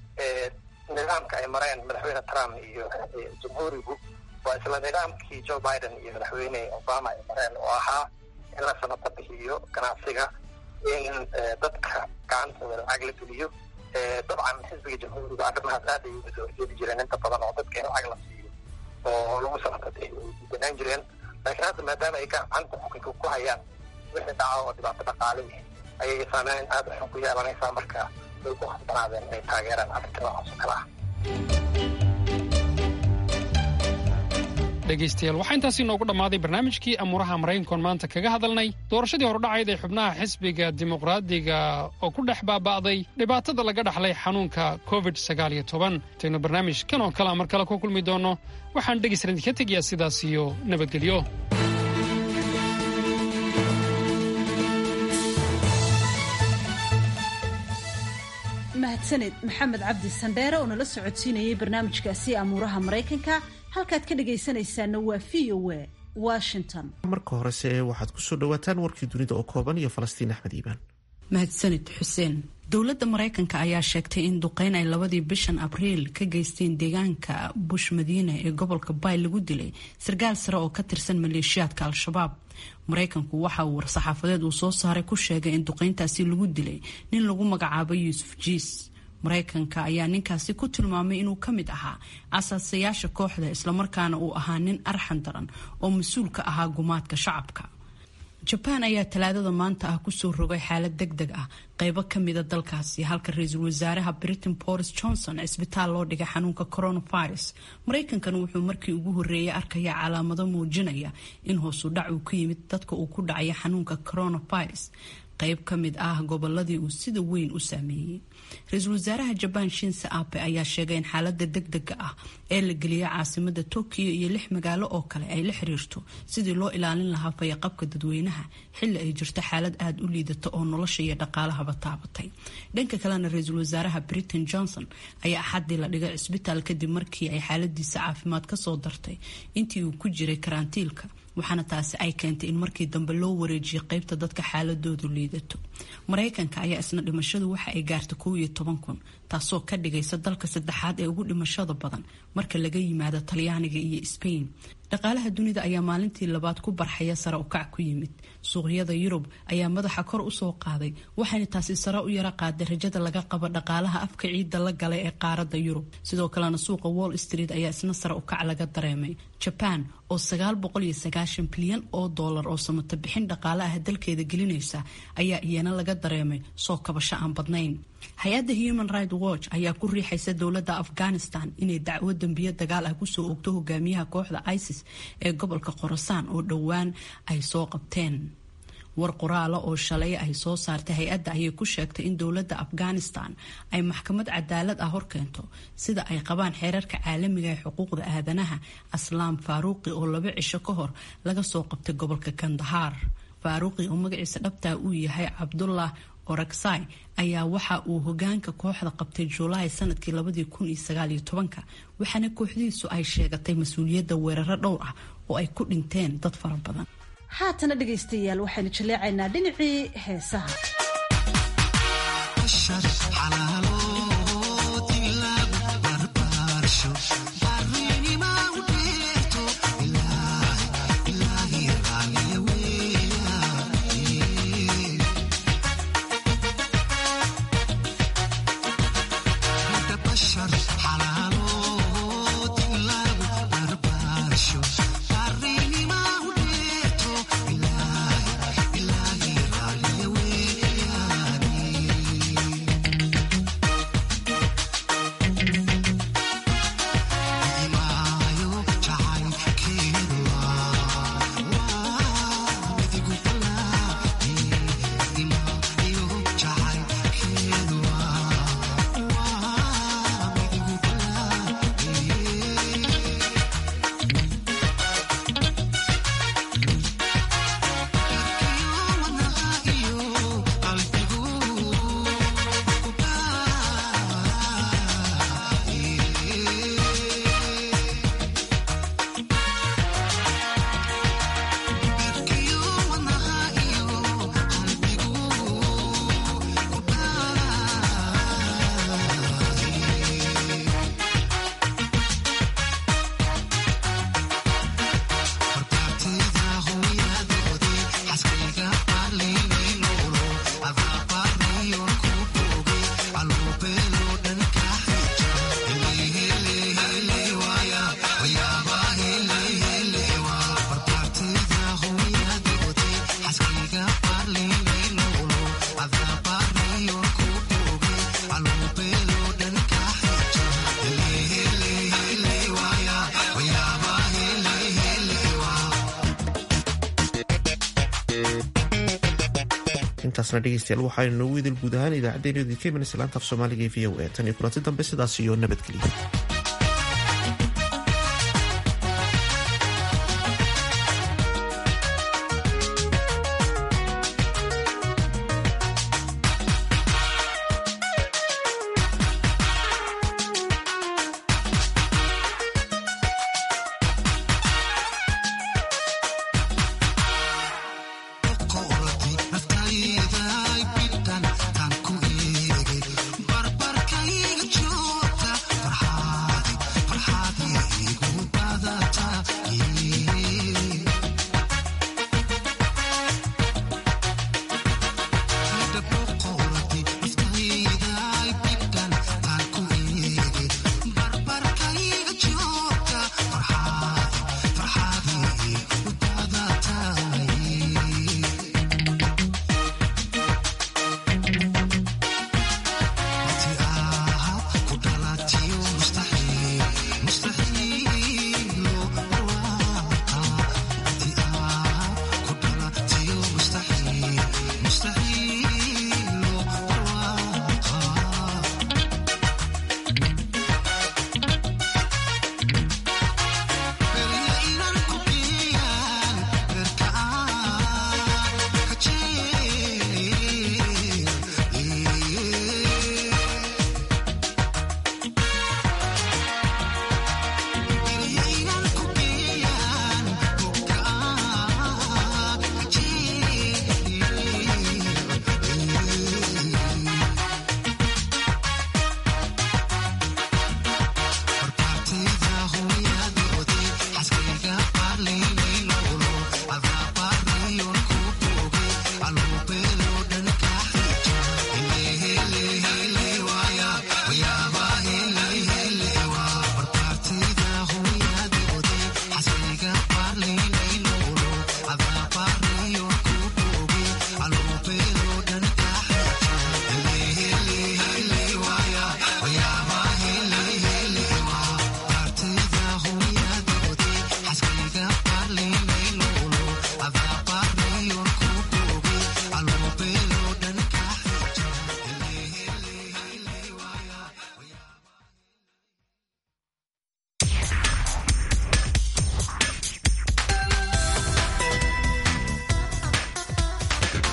nidaamka ay mareen madaxweyne Trump iyo jamhuurigu waa isla nidaamkii Joe Biden iyo madaxweyne Obama ay mareen oo ahaa in la samata bixiyo ganacsiga, in dadka gacantooda lacag la geliyo. dabcan xisbiga jamhuuriga arrimahaas aad ay uga soo horjeedi jireen inta badan oo dadka in lacag la siiyo oo lagu samata bixiyo ay diidanaan jireen. laakiin hadda maadaama ay gacanta xukunka ku hayaan wixii dhaca oo dhibaato dhaqaale ayay saameyn aad xun ku yeelanaysaa. marka way ku khasbanaadeen inay taageeraan arrinta noocaas oo kale ah. dhegaystayaal waxaa intaasi noogu dhammaaday barnaamijkii amuuraha maraykankoon maanta kaga hadalnay doorashadii hordhacayd ee xubnaha xisbiga dimuqraadiga oo ku dhex baaba'day dhibaatada laga dhaxlay xanuunka covid-19. intaynu barnaamijkan oo kalea mar kale ku kulmi doonno waxaan dhegaysan idinka tegayaa sidaas iyo nabadgelyo. mahadsaned maxamed cabdi sandheere oo nala socodsiinayay barnaamijkaasi amuuraha maraykanka. halkaad ka dhegaysanaysaana waa VOA Washington. marka horese waxaad ku soo dhawaataan warkii dunida oo kooban iyo Falastiin Axmed Iibaan. mahadsanid xuseen. dowladda maraykanka ayaa sheegtay in duqeyn ay 2 bishan abriil ka geysteen deegaanka bush madiine ee gobolka bay lagu dilay sarkaal sare oo ka tirsan maleeshiyaadka al-shabaab. maraykanku waxa uu war-saxaafadeed uu soo saaray ku sheegay in duqeyntaasi lagu dilay nin lagu magacaabo Yuusuf Jiis. maraykanka ayaa ninkaasi ku tilmaamay inuu ka mid ahaa asaasayaasha kooxda islamarkaana uu ahaa nin arxan daran oo mas-uul ka ahaa gumaadka shacabka. jabaan ayaa talaadada maanta ah kusoo rogay xaalad degdeg ah qaybo kamida dalkaasi halka ra-iisul wasaaraha Britain Boris Johnson cisbitaal loo dhigay xanuunka coronavirus. maraykankana wuxuu markii ugu horeeyay arkaya calaamado muujinaya in hoos u dhac uu ku yimid dadka uu ku dhacaya xanuunka coronavirus qayb ka mid ah goboladii uu sida weyn u saameeyey. ra-iisul wasaaraha Japan Shinzo Abe ayaa sheegay in xaalada degdega ah ee la geliyay caasimada Tokyo iyo 6 magaalo oo kale ay la xiriirto sidii loo ilaalin lahaa fayaqabka dadweynaha xilli ay jirto xaalad aad u liidata oo nolosha iyo dhaqaalaha taabatay. dhanka kalena ra-iisul wasaaraha Britain Johnson ayaa axadii la dhigay cisbitaal kadib markii ay xaaladiisa caafimaad ka soo dartay intii uu ku jiray karantiilka, waxaana taasi ay keentay in markii dambe loo wareejiyay qaybta dadka xaaladoodu liidato. maraykanka ayaa isna dhimashadu waxa ay gaartay 11,000 taasoo ka dhigaysa dalka saddexaad ee ugu dhimashada badan marka laga yimaado Talyaaniga iyo Spain. dhaqaalaha dunida ayaa maalintii labaad ku barxaya sare u kac ku yimid. suuqyada Yurub ayaa madaxa kor u soo qaaday waxaana taasi sare u yara qaaday rajada laga qabo dhaqaalaha afka ciidda la galay ee qaaradda Yurub. sidoo kalena suuqa Wall Street ayaa isna sare u kac laga dareemay. Japan oo 990 bilyan oo dollar oo samata bixin dhaqaalaha dalkeeda gelinaysa ayaa iyana laga dareemay soo kabasho aan badnayn. hay-adda human rights watch ayaa ku riixaysa dowladda afghanistan inay dacwo dembiyo dagaal ah kusoo ogto hogaamiyaha kooxda isis ee gobolka khorasaan oo dhowaan ay soo qabteen. war qoraala oo shalay ay soo saartay hay-adda ayay ku sheegtay in dowladda afghanistan ay maxkamad cadaalad ah horkeento sida ay qabaan xeerarka caalamiga ee xuquuqda aadanaha aslaam faaruuqi oo 2 cisho ka hor laga soo qabtay gobolka kandahar. faaruuqi oo magaciisa dhabtaa uu yahay cabdullah oraksai ayaa waxa uu hogaanka kooxda qabtay Juulaay sanadkii 2019 waxaana kooxdiisu ay sheegatay mas-uuliyadda weeraro dhowr ah oo ay ku dhinteen dad fara badan. haatana dhegaystayaal waxaynu jaleecaynaa dhinacii heesaha. intaasna dhegeystayaal waxaanu noogu idil guud ahaan idaacaddeeniyadu ka imanaysa laanta af soomaaliga ee v o a tan iyo kulanti dambe sidaas iyo nabadgelyo.